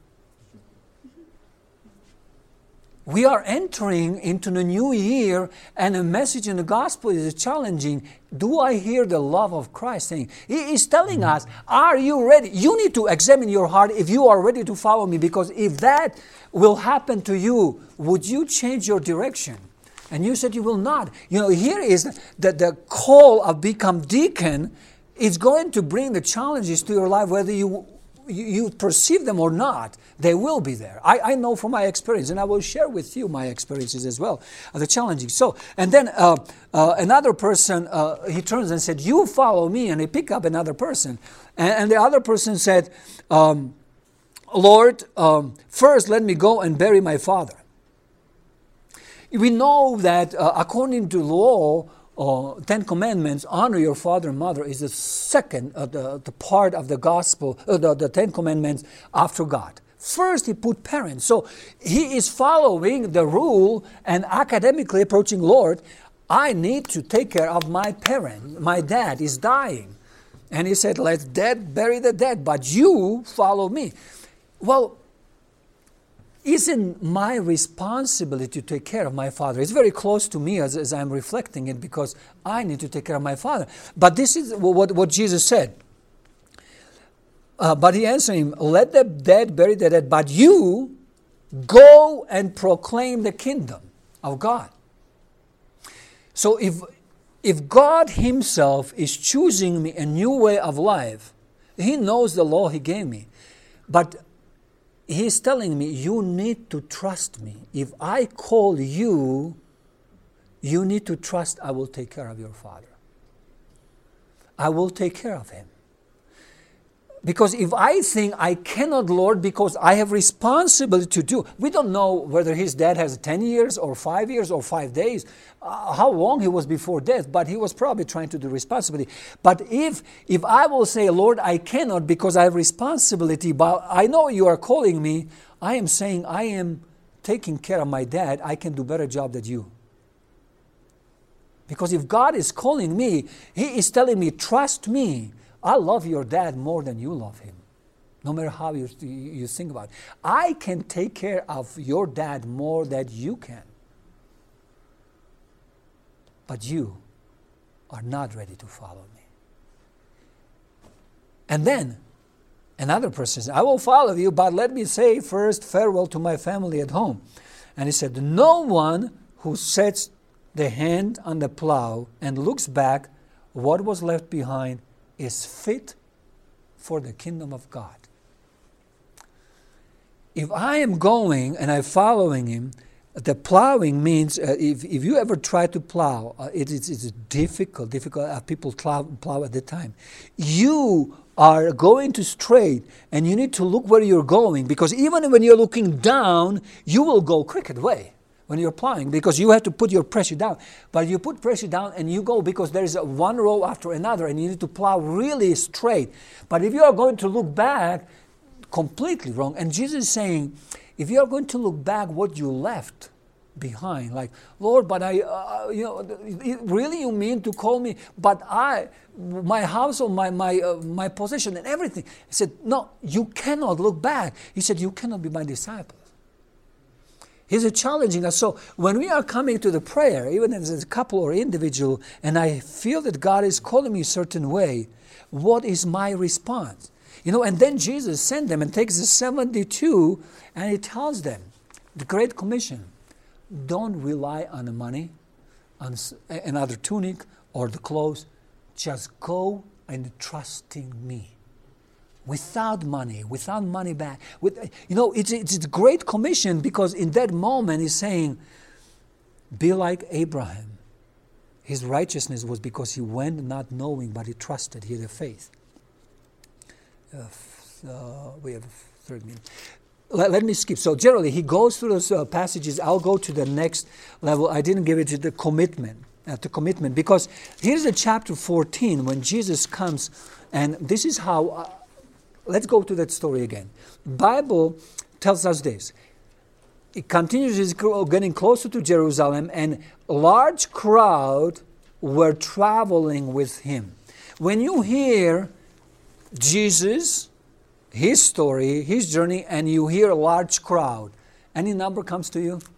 We are entering into the new year, and a message in the gospel is challenging. Do I hear the love of Christ saying? He is telling us, are you ready? You need to examine your heart if you are ready to follow me, because if that will happen to you, would you change your direction? And you said you will not. You know, here is the, the call of become deacon. It's going to bring the challenges to your life, whether you You, you perceive them or not, they will be there. I, I know from my experience, and I will share with you my experiences as well, uh, the challenging. So, and then uh, uh, another person, uh, he turns and said, you follow me, and he pick up another person. And, and the other person said, um, Lord, um, first let me go and bury my father. We know that uh, according to law, Uh, Ten Commandments, honor your father and mother, is the second, uh, the, the part of the gospel, uh, the, the Ten Commandments after God. First, he put parents. So he is following the rule and academically approaching, Lord, I need to take care of my parent. My dad is dying. And he said, let dead bury the dead, but you follow me. Well, isn't my responsibility to take care of my father? It's very close to me as, as I'm reflecting it, because I need to take care of my father. But this is what, what Jesus said. Uh, but he answered him, let the dead bury the dead, but you go and proclaim the kingdom of God. So if, if God himself is choosing me a new way of life, he knows the law he gave me. But he's telling me, you need to trust me. If I call you you need to trust I will take care of your father. I will take care of him. Because if I think I cannot, Lord, because I have responsibility to do, we don't know whether his dad has ten years or five years or five days, uh, how long he was before death, but he was probably trying to do responsibility. But if if I will say, Lord, I cannot because I have responsibility, but I know you are calling me, I am saying I am taking care of my dad, I can do better job than you. Because if God is calling me, he is telling me, trust me. I love your dad more than you love him, no matter how you, you think about it. I can take care of your dad more than you can. But you are not ready to follow me. And then another person said, I will follow you, but let me say first farewell to my family at home. And he said, no one who sets the hand on the plow and looks back, what was left behind is fit for the kingdom of God. If I am going and I'm following him, the plowing means, uh, if, if you ever try to plow, uh, it is it's difficult, difficult, uh, people plow, plow at the time. You are going to straight and you need to look where you're going, because even when you're looking down, you will go crooked way when you're plowing, because you have to put your pressure down. But you put pressure down and you go because there is a one row after another and you need to plow really straight. But if you are going to look back, completely wrong. And Jesus is saying, if you are going to look back what you left behind, like, Lord, but I, uh, you know, really you mean to call me, but I, my household, my, my, uh, my possession and everything. He said, no, you cannot look back. He said, you cannot be my disciple. He's challenging us. So when we are coming to the prayer, even as a couple or individual, and I feel that God is calling me a certain way, what is my response? You know, and then Jesus sent them and takes the seventy-two and he tells them, the Great Commission, don't rely on the money, on another tunic or the clothes. Just go and trust in me. Without money, without money back. With, you know, it's, it's a great commission, because in that moment he's saying, be like Abraham. His righteousness was because he went not knowing, but he trusted, he had a faith. Uh, uh, we have a third minute. Let, let me skip. So generally he goes through those uh, passages. I'll go to the next level. I didn't give it to the commitment. Uh, to commitment, because here's the chapter fourteen when Jesus comes, and this is how... Uh, Let's go to that story again. Bible tells us this. It continues, is getting closer to Jerusalem, and a large crowd were traveling with him. When you hear Jesus, his story, his journey, and you hear a large crowd, any number comes to you?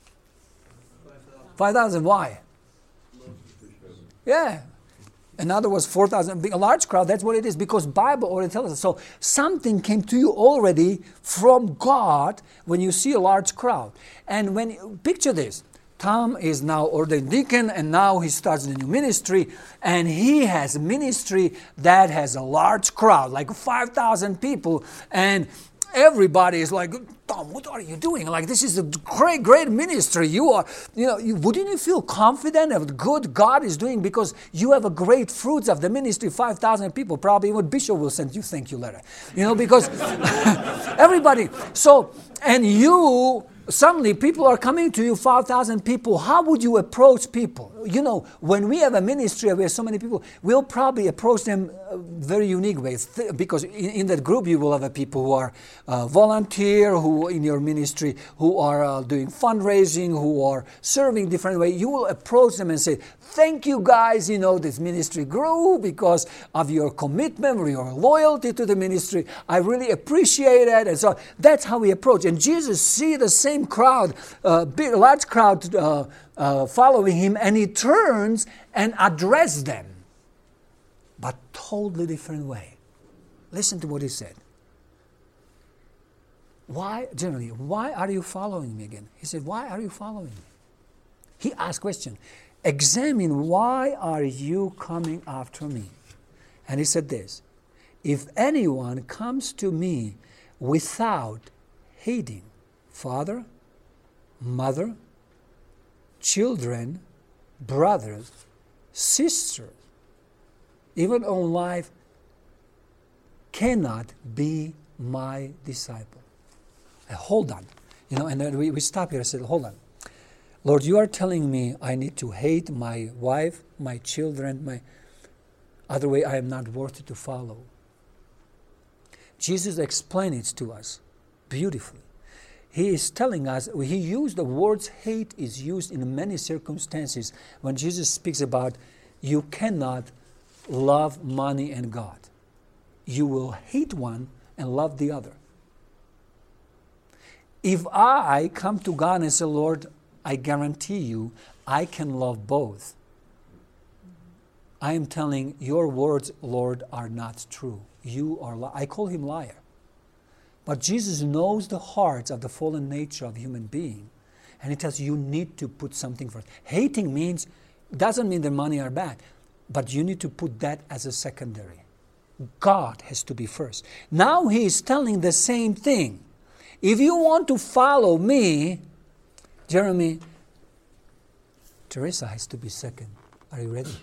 five thousand. Why? Yeah. Another was four thousand. A large crowd, that's what it is, because Bible already tells us. So something came to you already from God when you see a large crowd. And when, picture this, Tom is now ordained deacon, and now he starts the new ministry, and he has a ministry that has a large crowd, like five thousand people, and everybody is like, Tom, what are you doing? Like, this is a great, great ministry. You are, you know, you, wouldn't you feel confident of the good God is doing, because you have a great fruits of the ministry, five thousand people, probably even Bishop will send you thank you letter. You know, because everybody, so, and you, suddenly people are coming to you, five thousand people. How would you approach people? You know, when we have a ministry where so many people, we'll probably approach them a very unique ways, because in, in that group you will have people who are uh, volunteer, who in your ministry, who are uh, doing fundraising, who are serving different ways. You will approach them and say, thank you guys, you know, this ministry grew because of your commitment or your loyalty to the ministry. I really appreciate it. And so that's how we approach. And Jesus see the same crowd, uh, big, large crowd uh, uh, following him, and he turns and addresses them, but totally different way. Listen to what he said. Why, generally, why are you following me again? He said, why are you following me? He asked question. Examine, why are you coming after me? And he said this, if anyone comes to me without hating father, mother, children, brothers, sisters, even on life, cannot be my disciple. Uh, hold on. You know, and then we, we stop here and said, hold on. Lord, you are telling me I need to hate my wife, my children, my other way I am not worthy to follow. Jesus explained it to us beautifully. He is telling us, he used the words hate is used in many circumstances when Jesus speaks about you cannot love money and God. You will hate one and love the other. If I come to God and say, Lord, I guarantee you I can love both, I am telling your words, Lord, are not true. You are li-. I call him liar. But Jesus knows the hearts of the fallen nature of human being. And he tells you, you need to put something first. Hating means, doesn't mean the money are bad. But you need to put that as a secondary. God has to be first. Now he is telling the same thing. If you want to follow me, Jeremy, Teresa has to be second. Are you ready?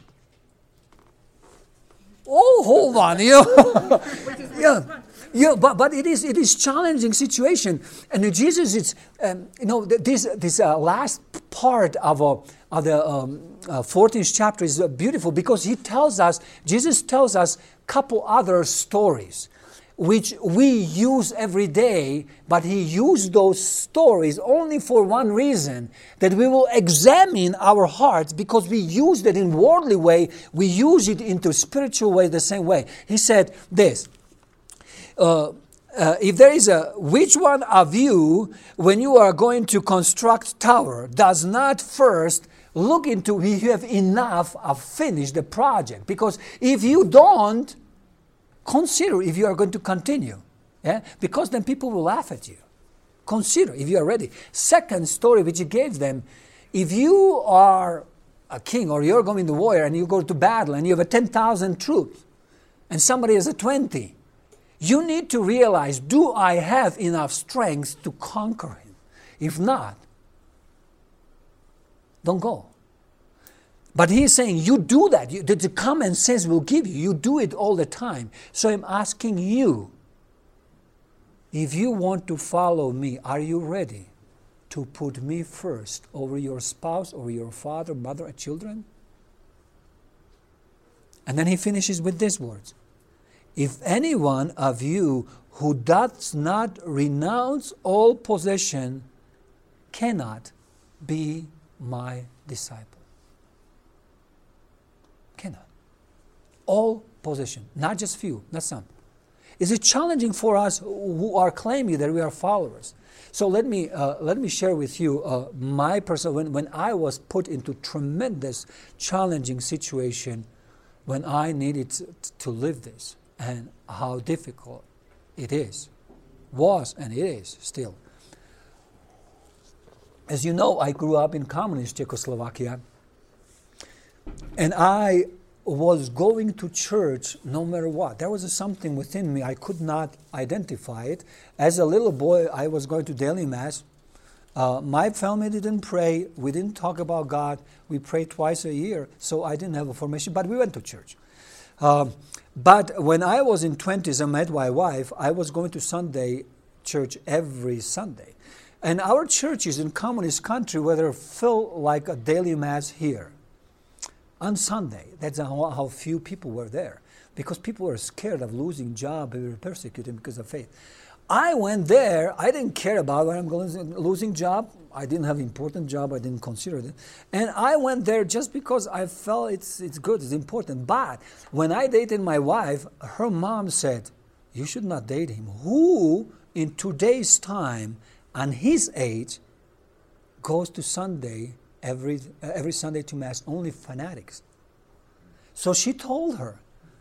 Oh, hold on, you. yeah, yeah, but but it is it is challenging situation, and Jesus is um, you know this this uh, last part of uh, of the um, uh, fourteenth chapter is uh, beautiful because he tells us Jesus tells us couple other stories, which we use every day, but he used those stories only for one reason, that we will examine our hearts because we used it in worldly way, we use it into spiritual way the same way. He said this, uh, uh, if there is a, which one of you, when you are going to construct tower, does not first look into if you have enough of finish the project? Because if you don't, consider if you are going to continue. Yeah? Because then people will laugh at you. Consider if you are ready. Second story which he gave them, if you are a king or you're going to war and you go to battle and you have a ten thousand troops and somebody has a twenty, you need to realize, do I have enough strength to conquer him? If not, don't go. But he's saying, you do that. You, the, the common sense will give you. You do it all the time. So I'm asking you, if you want to follow me, are you ready to put me first over your spouse, over your father, mother, and children? And then he finishes with these words. If any one of you who does not renounce all possession cannot be my disciple. Cannot. All possession, not just few, not some. Is it challenging for us who are claiming that we are followers? So let me uh, let me share with you uh, my personal, when, when I was put into tremendous challenging situation, when I needed to, to live this, and how difficult it is, was and it is still. As you know, I grew up in communist Czechoslovakia, and I was going to church no matter what. There was something within me, I could not identify it. As a little boy, I was going to daily mass. Uh, my family didn't pray. We didn't talk about God. We prayed twice a year, so I didn't have a formation, but we went to church. Uh, but when I was in twenties, I met my wife, I was going to Sunday church every Sunday. And our churches in communist country were there filled like a daily mass here. On Sunday, that's how, how few people were there. Because people were scared of losing job, they were persecuted because of faith. I went there, I didn't care about when I'm going losing job. I didn't have an important job, I didn't consider it. And I went there just because I felt it's it's good, it's important. But when I dated my wife, her mom said, you should not date him. Who in today's time, on his age, goes to Sunday, every uh, every Sunday to Mass? Only fanatics. So she told her,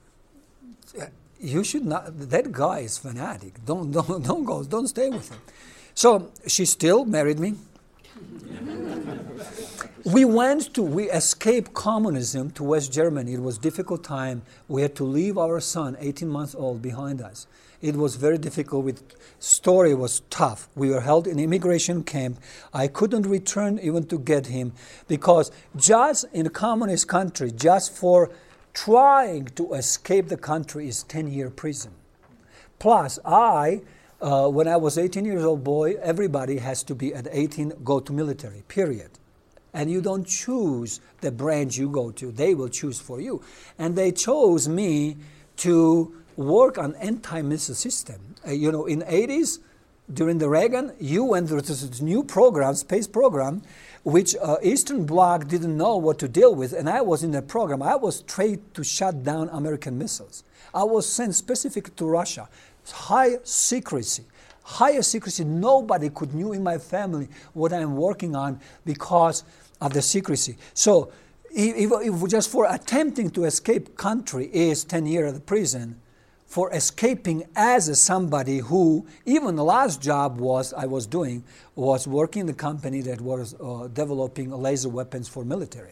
you should not, that guy is fanatic. Don't, don't, don't go, don't stay with him. So she still married me. We went to, we escaped communism to West Germany. It was a difficult time. We had to leave our son, eighteen months old, behind us. It was very difficult. With story was tough. We were held in immigration camp. I couldn't return even to get him because just in a communist country, just for trying to escape the country is ten-year prison. Plus, I, uh, when I was eighteen years old boy, everybody has to be at eighteen, go to military, period. And you don't choose the branch you go to. They will choose for you. And they chose me to work on anti-missile system. Uh, you know, in eighties, during the Reagan, you went through this new program, space program, which uh, Eastern Bloc didn't know what to deal with, and I was in the program. I was trained to shut down American missiles. I was sent specific to Russia. High secrecy. Higher secrecy. Nobody could knew in my family what I'm working on because of the secrecy. So, if, if just for attempting to escape country is ten years of prison, for escaping as a somebody who, even the last job was I was doing, was working in the company that was uh, developing laser weapons for military.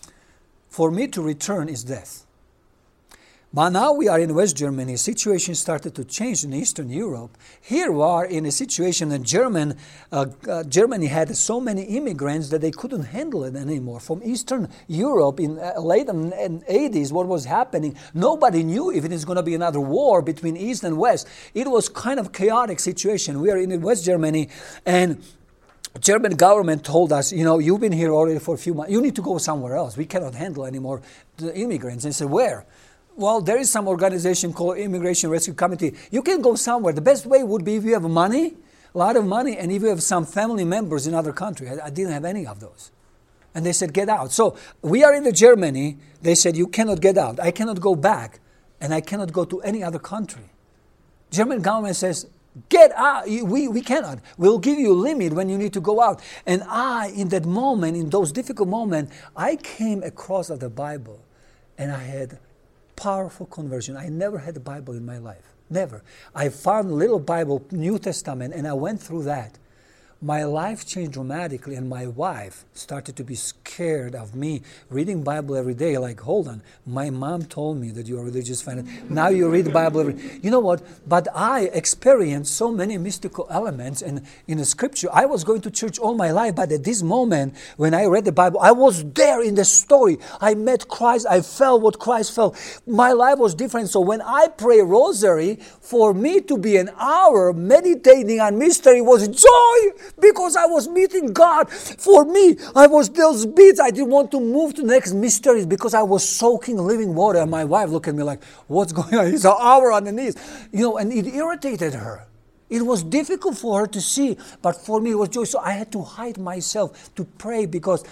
For me to return is death. But now we are in West Germany. Situation started to change in Eastern Europe. Here we are in a situation that German, uh, uh, Germany had so many immigrants that they couldn't handle it anymore. From Eastern Europe in uh, late eighties, what was happening, nobody knew if it is going to be another war between East and West. It was kind of chaotic situation. We are in West Germany, and German government told us, you know, you've been here already for a few months. You need to go somewhere else. We cannot handle anymore the immigrants. And I said, where? Well, there is some organization called Immigration Rescue Committee. You can go somewhere. The best way would be if you have money, a lot of money, and if you have some family members in other countries. I, I didn't have any of those. And they said, get out. So we are in the Germany. They said, you cannot get out. I cannot go back, and I cannot go to any other country. German government says, get out. We, we cannot. We'll give you a limit when you need to go out. And I, in that moment, in those difficult moments, I came across of the Bible, and I had powerful conversion. I never had a Bible in my life. Never. I found a little Bible, New Testament, and I went through that. My life changed dramatically, and my wife started to be scared of me reading Bible every day. Like, hold on, my mom told me that you're a religious fan. Now you read the Bible every day. You know what? But I experienced so many mystical elements in, in the scripture. I was going to church all my life, but at this moment, when I read the Bible, I was there in the story. I met Christ. I felt what Christ felt. My life was different. So when I pray rosary, for me to be an hour meditating on mystery was joy. Because I was meeting God. For me, I was those beats. I didn't want to move to the next mysteries because I was soaking living water. And my wife looked at me like, what's going on? It's an hour on the knees. You know, and it irritated her. It was difficult for her to see. But for me, it was joy. So I had to hide myself to pray because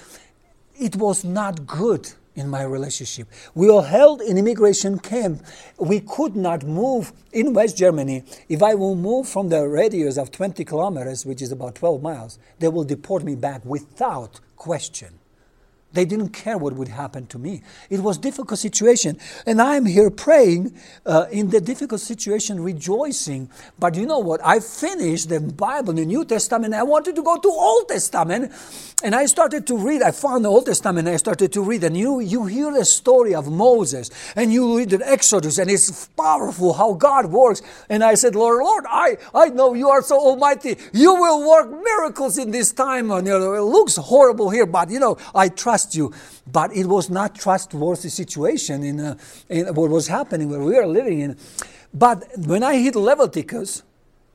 it was not good in my relationship. We were held in immigration camp. We could not move in West Germany. If I will move from the radius of twenty kilometers, which is about twelve miles, they will deport me back without question. They didn't care what would happen to me. It was a difficult situation. And I'm here praying uh, in the difficult situation, rejoicing. But you know what? I finished the Bible, the New Testament. I wanted to go to Old Testament. And I started to read. I found the Old Testament. And I started to read. And you, you hear the story of Moses. And you read the Exodus. And it's powerful how God works. And I said, Lord, Lord, I, I know you are so almighty. You will work miracles in this time. And, you know, it looks horrible here. But, you know, I trust you. But it was not trustworthy situation in, uh, in what was happening where we were living in. But when I hit Leviticus,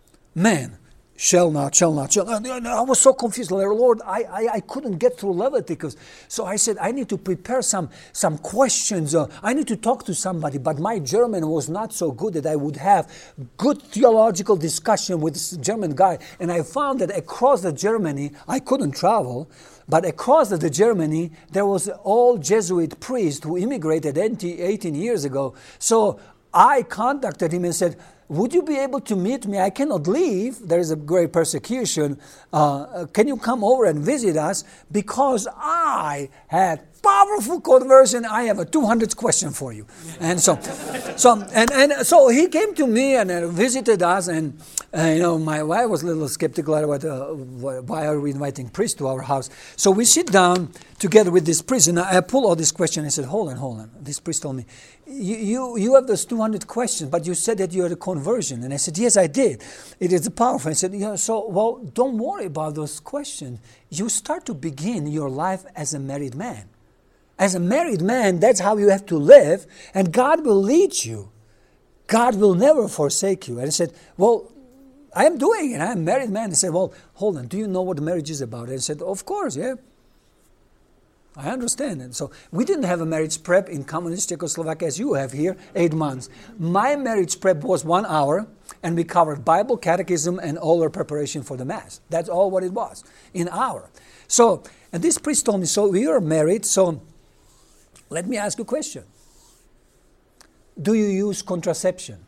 man, shall not, shall not, shall not. I was so confused. Lord, I, I, I couldn't get through Leviticus. So I said, I need to prepare some, some questions. Uh, I need to talk to somebody. But my German was not so good that I would have good theological discussion with this German guy. And I found that across the Germany, I couldn't travel. But across the Germany, there was an old Jesuit priest who immigrated eighteen years ago. So I contacted him and said, would you be able to meet me? I cannot leave. There is a great persecution. Uh, can you come over and visit us? Because I had powerful conversion. I have a two hundred question for you. And so, so and, and so he came to me and uh, visited us. And uh, you know, my wife was a little skeptical about uh, why are we inviting priests to our house. So we sit down together with this priest, and I pull all these questions. I said, hold on, hold on. This priest told me, you, you, you have those two hundred questions, but you said that you had a conversion. And I said, yes, I did. It is powerful. I said, yeah, so, well, don't worry about those questions. You start to begin your life as a married man. As a married man, that's how you have to live, and God will lead you. God will never forsake you. And I said, well, I am doing it. I'm a married man. He said, well, hold on. Do you know what marriage is about? And I said, of course, yeah. I understand. And so we didn't have a marriage prep in communist Czechoslovakia as you have here, eight months. My marriage prep was one hour, and we covered Bible, catechism, and all our preparation for the Mass. That's all what it was, in an hour. So, and this priest told me, so we are married, so let me ask you a question. Do you use contraception?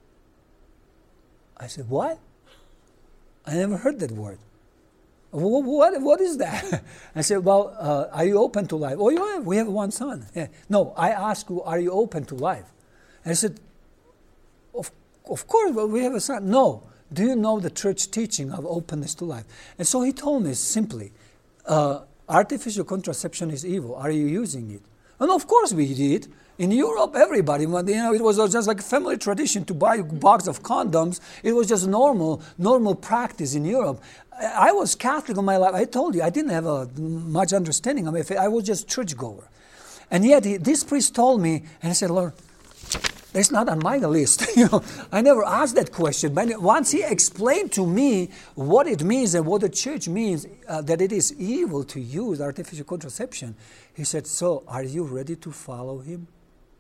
I said, what? I never heard that word. What, what, what is that? I said, well, uh, are you open to life? Oh, yeah, we have one son. Yeah. No, I asked you, are you open to life? And I said, of, of course, well, we have a son. No. Do you know the church teaching of openness to life? And so he told me simply, uh, artificial contraception is evil. Are you using it? And of course we did. In Europe, everybody, you know, it was just like a family tradition to buy a box of condoms. It was just normal, normal practice in Europe. I was Catholic all my life. I told you, I didn't have a, much understanding of my faith. I was just churchgoer. And yet, he, this priest told me, and I said, Lord, it's not on my list. you know, I never asked that question. But once he explained to me what it means and what the church means, uh, that it is evil to use artificial contraception, he said, so are you ready to follow him?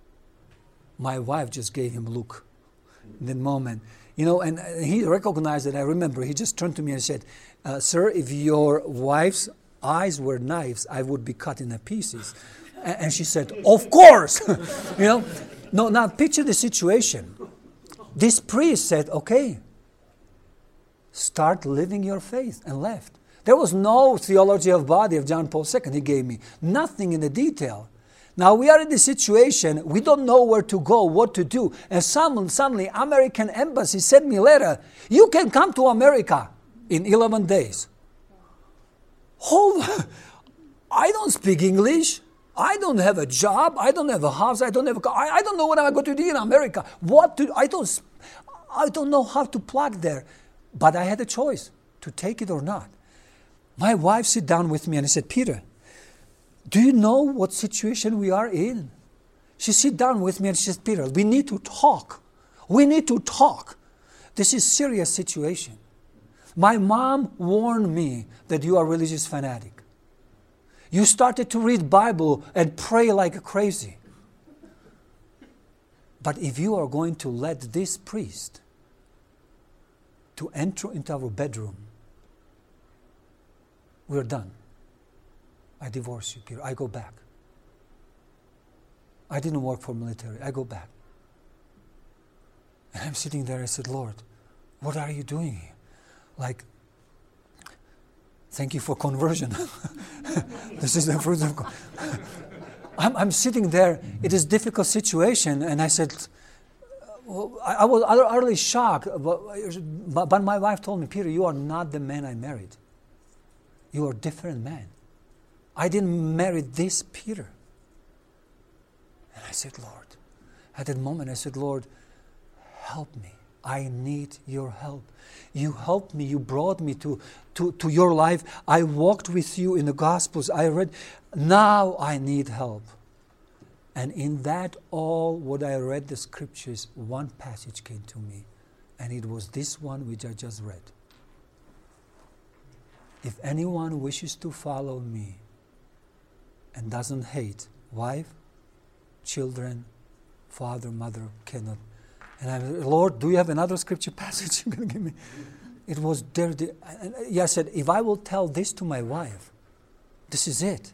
My wife just gave him a look in that moment. You know, and he recognized it. I remember he just turned to me and said, uh, sir, if your wife's eyes were knives, I would be cut into pieces. And, and she said, of course. you know, no, now picture the situation. This priest said, okay, start living your faith, and left. There was no theology of body of John Paul the Second he gave me. Nothing in the detail. Now we are in this situation, we don't know where to go, what to do. And some, suddenly American embassy sent me a letter. You can come to America in eleven days. Hold on. I don't speak English. I don't have a job. I don't have a house. I don't have a car. I, I don't know what I'm going to do in America. What to, I don't, I don't know how to plug there. But I had a choice to take it or not. My wife sat down with me and I said, Peter, do you know what situation we are in? She sat down with me and she said, Peter, we need to talk. We need to talk. This is a serious situation. My mom warned me that you are a religious fanatic. You started to read Bible and pray like crazy. But if you are going to let this priest to enter into our bedroom, we're done. I divorce you, Peter. I go back. I didn't work for military. I go back. And I'm sitting there. I said, Lord, what are you doing here? Like, thank you for conversion. This is the fruit of God. I'm, I'm sitting there. It is a difficult situation. And I said, well, I, I was utterly shocked. But, but my wife told me, Peter, you are not the man I married. You are a different man. I didn't marry this Peter. And I said, Lord, at that moment I said, Lord, help me. I need your help. You helped me. You brought me to, to, to your life. I walked with you in the Gospels. I read. Now I need help. And in that all what I read the Scriptures, one passage came to me. And it was this one which I just read. If anyone wishes to follow me, and doesn't hate wife, children, father, mother, cannot. And I said, Lord, do you have another scripture passage you're going to give me? It was there. And I said, if I will tell this to my wife, this is it.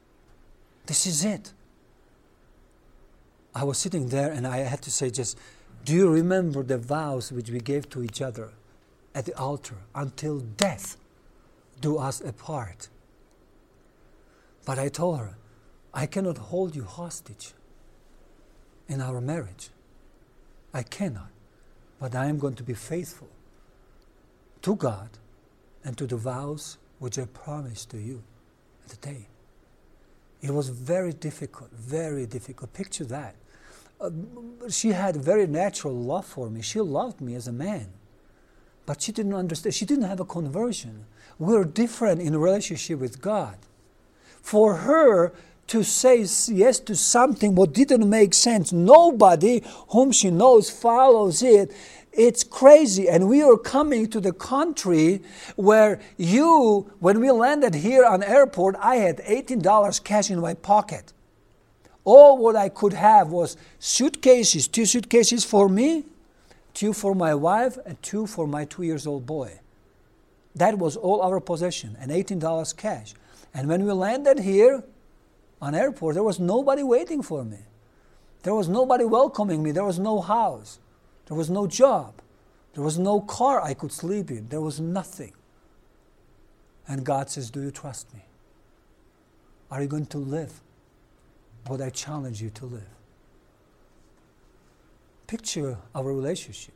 This is it. I was sitting there and I had to say just, Do you remember the vows which we gave to each other at the altar? Until death do us apart. But I told her, I cannot hold you hostage in our marriage. I cannot. But I am going to be faithful to God and to the vows which I promised to you at the day. It was very difficult, very difficult. Picture that. Uh, she had very natural love for me. She loved me as a man. But she didn't understand. She didn't have a conversion. We're different in relationship with God. For her to say yes to something what didn't make sense, nobody whom she knows follows it. It's crazy. And we are coming to the country where you, when we landed here on airport, I had eighteen dollars cash in my pocket. All what I could have was suitcases, two suitcases for me, two for my wife, and two for my two years old boy. That was all our possession, and eighteen dollars cash. And when we landed here on airport, there was nobody waiting for me. There was nobody welcoming me. There was no house. There was no job. There was no car I could sleep in. There was nothing. And God says, do you trust me? Are you going to live what I challenge you to live? Picture our relationship.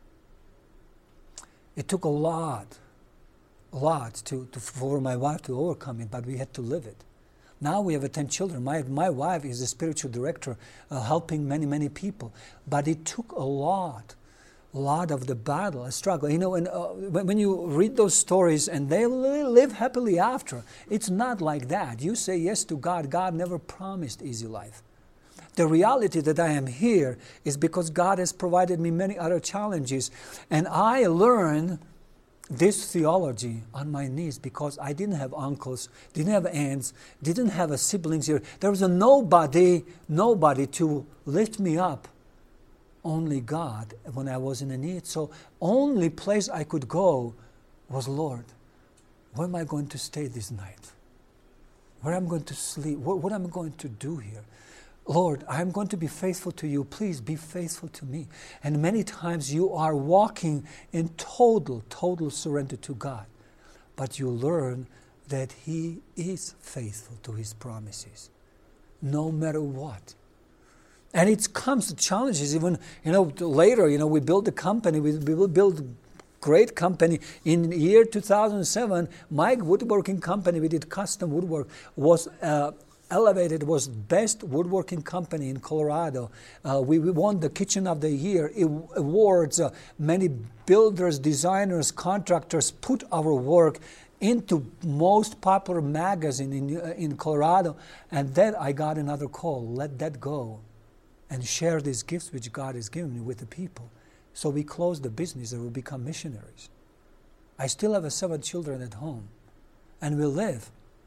It took a lot, a lot to, to, for my wife to overcome it, but we had to live it. Now we have ten children. My, my wife is a spiritual director, uh, helping many, many people. But it took a lot, a lot of the battle, a struggle. You know, and, uh, when, when you read those stories and they live happily after, it's not like that. You say yes to God. God never promised easy life. The reality that I am here is because God has provided me many other challenges. And I learned this theology on my knees because I didn't have uncles, didn't have aunts, didn't have a siblings here. There was a nobody, nobody to lift me up. Only God when I was in a need. So only place I could go was, Lord, where am I going to stay this night? Where am I going to sleep? What, what am I going to do here? Lord, I'm going to be faithful to you. Please be faithful to me. And many times you are walking in total, total surrender to God. But you learn that He is faithful to His promises, no matter what. And it comes to challenges. Even, you know, later, you know, we built a company. We, we will build great company. In the year two thousand seven, my woodworking company, we did custom woodwork, was uh, elevated, was best woodworking company in Colorado. Uh, we, we won the Kitchen of the Year awards. Uh, many builders, designers, contractors put our work into most popular magazine in, uh, in Colorado. And then I got another call, let that go and share these gifts which God has given me with the people. So we closed the business and we become missionaries. I still have a seven children at home, and we live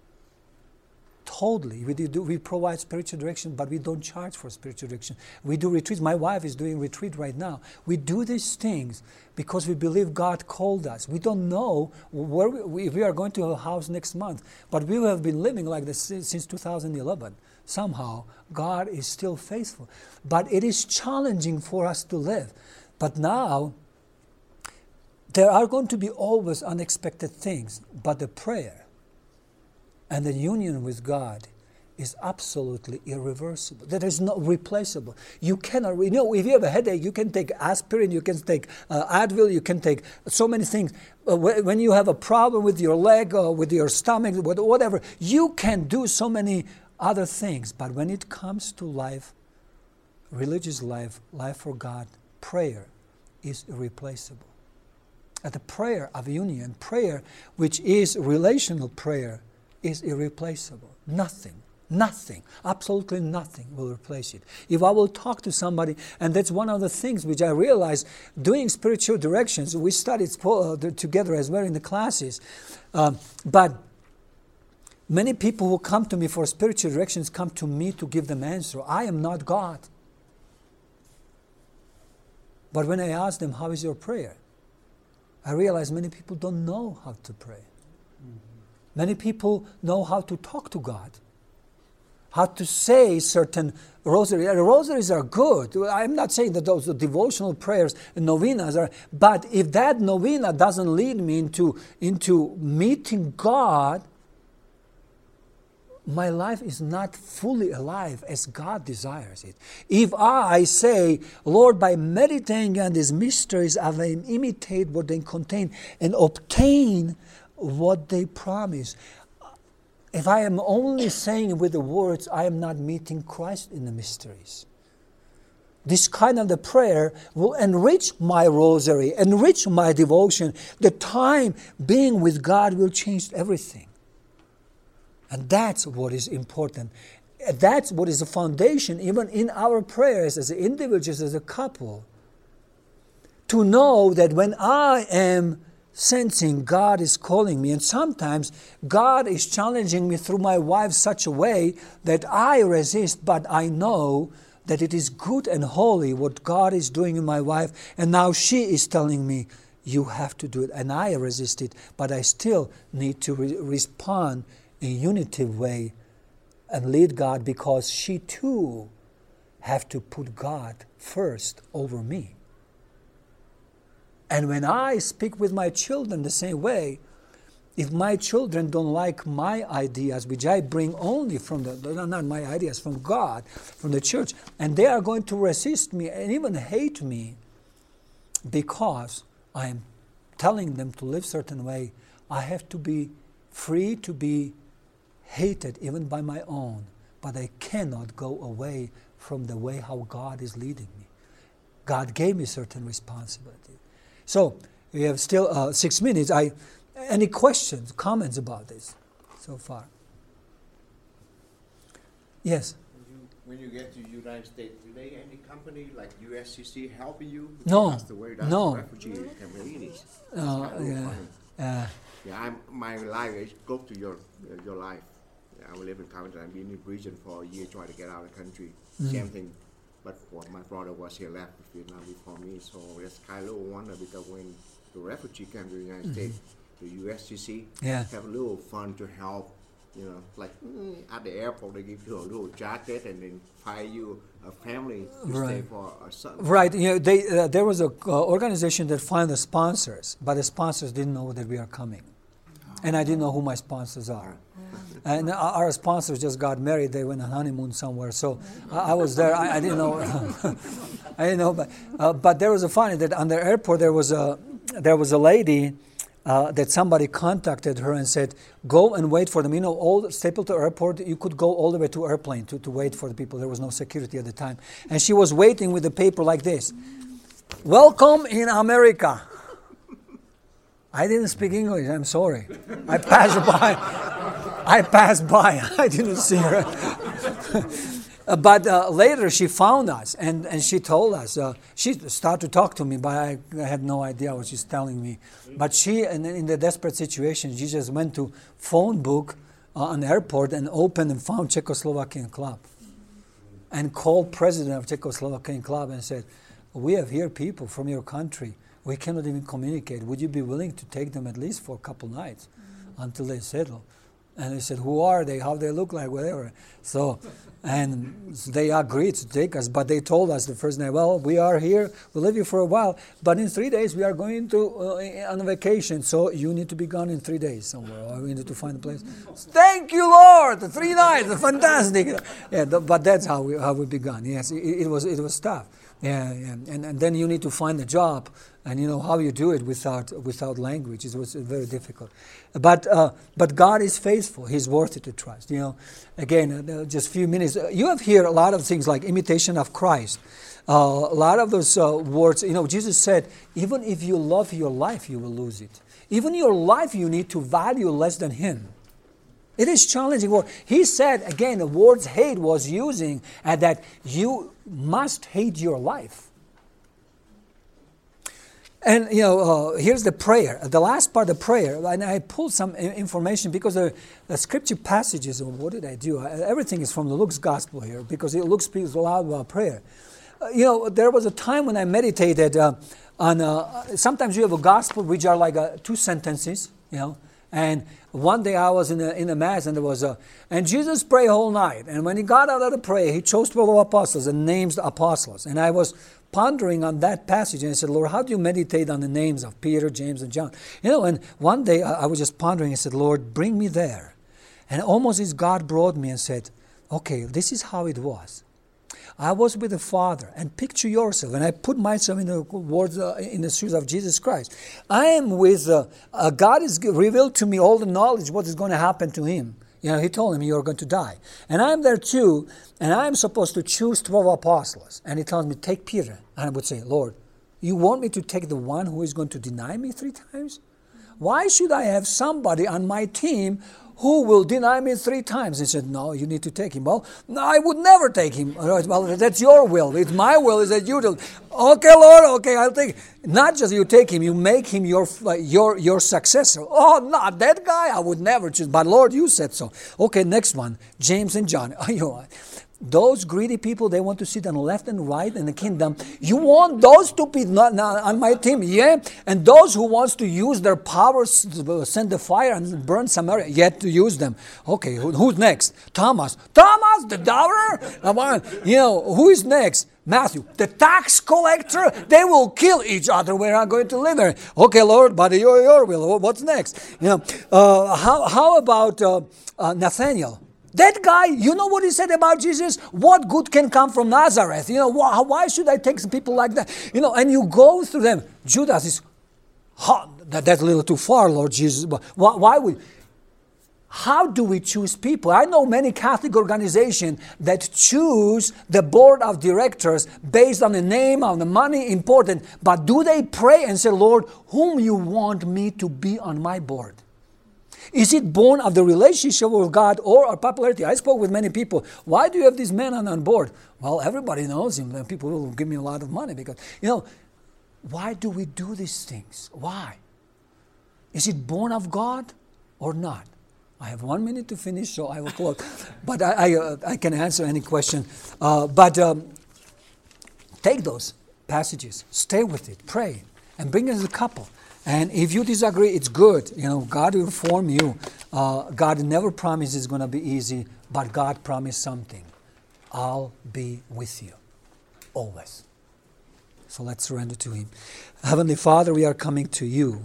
totally. We do we provide spiritual direction, but we don't charge for spiritual direction. We do retreats. My wife is doing retreat right now. We do these things because we believe God called us. We don't know where we, we are going to have a house next month, but we have been living like this since two thousand eleven. Somehow, God is still faithful. But it is challenging for us to live. But now, there are going to be always unexpected things, but the prayer and the union with God is absolutely irreversible. That is not replaceable. You cannot, you know, if you have a headache, you can take aspirin, you can take uh, Advil, you can take so many things. Uh, when you have a problem with your leg or with your stomach, whatever, you can do so many other things. But when it comes to life, religious life, life for God, prayer is irreplaceable. And the prayer of union, prayer which is relational prayer, is irreplaceable. Nothing, nothing, absolutely nothing will replace it. If I will talk to somebody, and that's one of the things which I realized doing spiritual directions, we studied together as well in the classes, um, but many people who come to me for spiritual directions come to me to give them answer. I am not God. But when I ask them, how is your prayer? I realize many people don't know how to pray. Mm-hmm. Many people know how to talk to God, how to say certain rosary. The rosaries are good. I'm not saying that those devotional prayers and novenas are, but if that novena doesn't lead me into, into meeting God, my life is not fully alive as God desires it. If I say, Lord, by meditating on these mysteries, I will imitate what they contain and obtain what they promise. If I am only saying with the words, I am not meeting Christ in the mysteries. This kind of the prayer will enrich my rosary, enrich my devotion. The time being with God will change everything. And that's what is important. That's what is the foundation, even in our prayers as individuals, as a couple. To know that when I am sensing God is calling me, and sometimes God is challenging me through my wife such a way that I resist, but I know that it is good and holy what God is doing in my wife, and now she is telling me, you have to do it, and I resist it, but I still need to re- respond in a unitive way and lead God, because she too have to put God first over me. And when I speak with my children the same way, if my children don't like my ideas, which I bring only from the, they're not my ideas, from God, from the church, and they are going to resist me and even hate me because I am telling them to live a certain way, I have to be free to be hated even by my own, but I cannot go away from the way how God is leading me. God gave me certain responsibility. So, we have still uh, six minutes. I, any questions, comments about this so far? Yes? When you, when you get to the United States, do they any company like U S C C helping you? Because No. That's the way that's No. the refugee communities. Uh, yeah. Uh, Yeah, I'm, my life is close to your your life. Yeah, I live in Canada. I've been in prison for a year trying to get out of the country. Mm. Same thing. But for my brother was here left Vietnam before me, so it's kind of a little wonder because when the refugee came to the United Mm-hmm. States, the U S C C Yeah. have a little fun to help. You know, like mm, at the airport they give you a little jacket and then hire you a family to stay Right. for a son. Right. You know, they, uh, there was an uh, organization that found the sponsors, but the sponsors didn't know that we are coming. And I didn't know who my sponsors are. And our sponsors just got married. They went on honeymoon somewhere. So I, I was there. I, I didn't know. I didn't know. But, uh, but there was a funny that on the airport there was a there was a lady uh, that somebody contacted her and said, go and wait for them. You know, all Stapleton Airport, you could go all the way to airplane to, to wait for the people. There was no security at the time. And she was waiting with the paper like this. Welcome in America. I didn't speak English, I'm sorry. I passed by. I passed by. I didn't see her. uh, but uh, later she found us and, and she told us. Uh, she started to talk to me, but I, I had no idea what she's telling me. But she, in, in the desperate situation, she just went to phone book uh, on the airport and opened and found Czechoslovakian club. And called president of Czechoslovakian club and said, we have here people from your country. We cannot even communicate. Would you be willing to take them at least for a couple nights mm-hmm. until they settle? And they said, who are they? How they look like? Whatever. So, and they agreed to take us, but they told us the first night, well, we are here. We'll leave you for a while, but in three days we are going to uh, on a vacation. So you need to be gone in three days somewhere, or we need to find a place. Thank you, Lord. Three nights, fantastic. Yeah, but that's how we how we began. Yes, it, it was it was tough. Yeah, yeah. And and then you need to find a job. And you know how you do it without without language. It was very difficult, but uh, but God is faithful. He's worthy to trust. You know, again, uh, just a few minutes. Uh, you have here a lot of things like imitation of Christ. Uh, a lot of those uh, words. You know, Jesus said, even if you love your life, you will lose it. Even your life, you need to value less than Him. It is challenging word. He said again, the words hate was using, and that you must hate your life. And, you know, uh, here's the prayer. The last part of the prayer, and I pulled some information because the, the scripture passages, what did I do? I, everything is from the Luke's gospel here because Luke speaks a lot about prayer. Uh, you know, there was a time when I meditated uh, on, uh, sometimes you have a gospel which are like uh, two sentences, you know, And one day I was in a, in a mass and there was a, and Jesus prayed all night. And when he got out of the prayer, he chose twelve apostles and names the apostles. And I was pondering on that passage and I said, Lord, how do you meditate on the names of Peter, James, and John? You know, and one day I, I was just pondering and said, Lord, bring me there. And almost as God brought me and said, okay, this is how it was. I was with the Father, and picture yourself, and I put myself in the words, uh, in the shoes of Jesus Christ. I am with, uh, uh, God has revealed to me all the knowledge, what is going to happen to him. You know, he told him, you're going to die. And I'm there too, and I'm supposed to choose twelve apostles. And he tells me, take Peter. And I would say, Lord, you want me to take the one who is going to deny me three times? Why should I have somebody on my team who will deny me three times? He said, no, you need to take him. Well, no, I would never take him. Well, that's your will. It's my will is that you do. Okay, Lord, okay, I'll take him. Not just you take him, you make him your your your successor. Oh, not that guy, I would never choose. But Lord, you said so. Okay, next one, James and John. Those greedy people, they want to sit on the left and right in the kingdom. You want those two people not, not on my team, yeah? And those who wants to use their powers to send the fire and burn Samaria, yet to use them. Okay, who, who's next? Thomas. Thomas, the doubter? You know, who is next? Matthew, the tax collector. They will kill each other. We're not going to live there. Okay, Lord, but your, your will. What's next? You know, uh, how, how about uh, uh, Nathaniel? That guy, you know what he said about Jesus? What good can come from Nazareth? You know, why, why should I take some people like that? You know, and you go through them. Judas is, oh, that, that's a little too far, Lord Jesus. Why, why would, how do we choose people? I know many Catholic organizations that choose the board of directors based on the name, on the money, important. But do they pray and say, Lord, whom you want me to be on my board? Is it born of the relationship with God or our popularity? I spoke with many people. Why do you have this man on, on board? Well, everybody knows him. And people will give me a lot of money because, you know, why do we do these things? Why? Is it born of God or not? I have one minute to finish, so I will close. But I, I, uh, I can answer any question. Uh, but um, take those passages, stay with it, pray, and bring it as a couple. And if you disagree, it's good. You know, God will form you. Uh, God never promises it's going to be easy, but God promised something. I'll be with you, always. So let's surrender to Him. Heavenly Father, we are coming to you.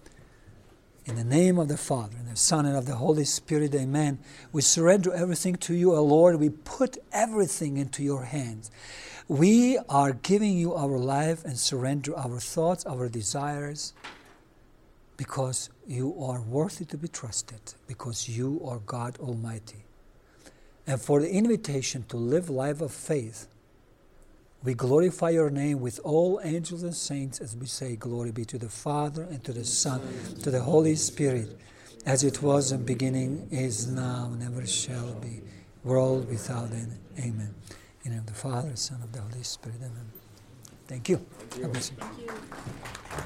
In the name of the Father, and the Son, and of the Holy Spirit, amen. We surrender everything to you, O Lord. We put everything into your hands. We are giving you our life and surrender our thoughts, our desires, because you are worthy to be trusted, because you are God Almighty. And for the invitation to live life of faith, we glorify your name with all angels and saints as we say, glory be to the Father, and to the Son, to the Holy Spirit, as it was in the beginning, is now, never shall be, world without end. Amen. In the name of the Father, Son, of the Holy Spirit. Amen. Thank you. Thank you. God bless you. Thank you.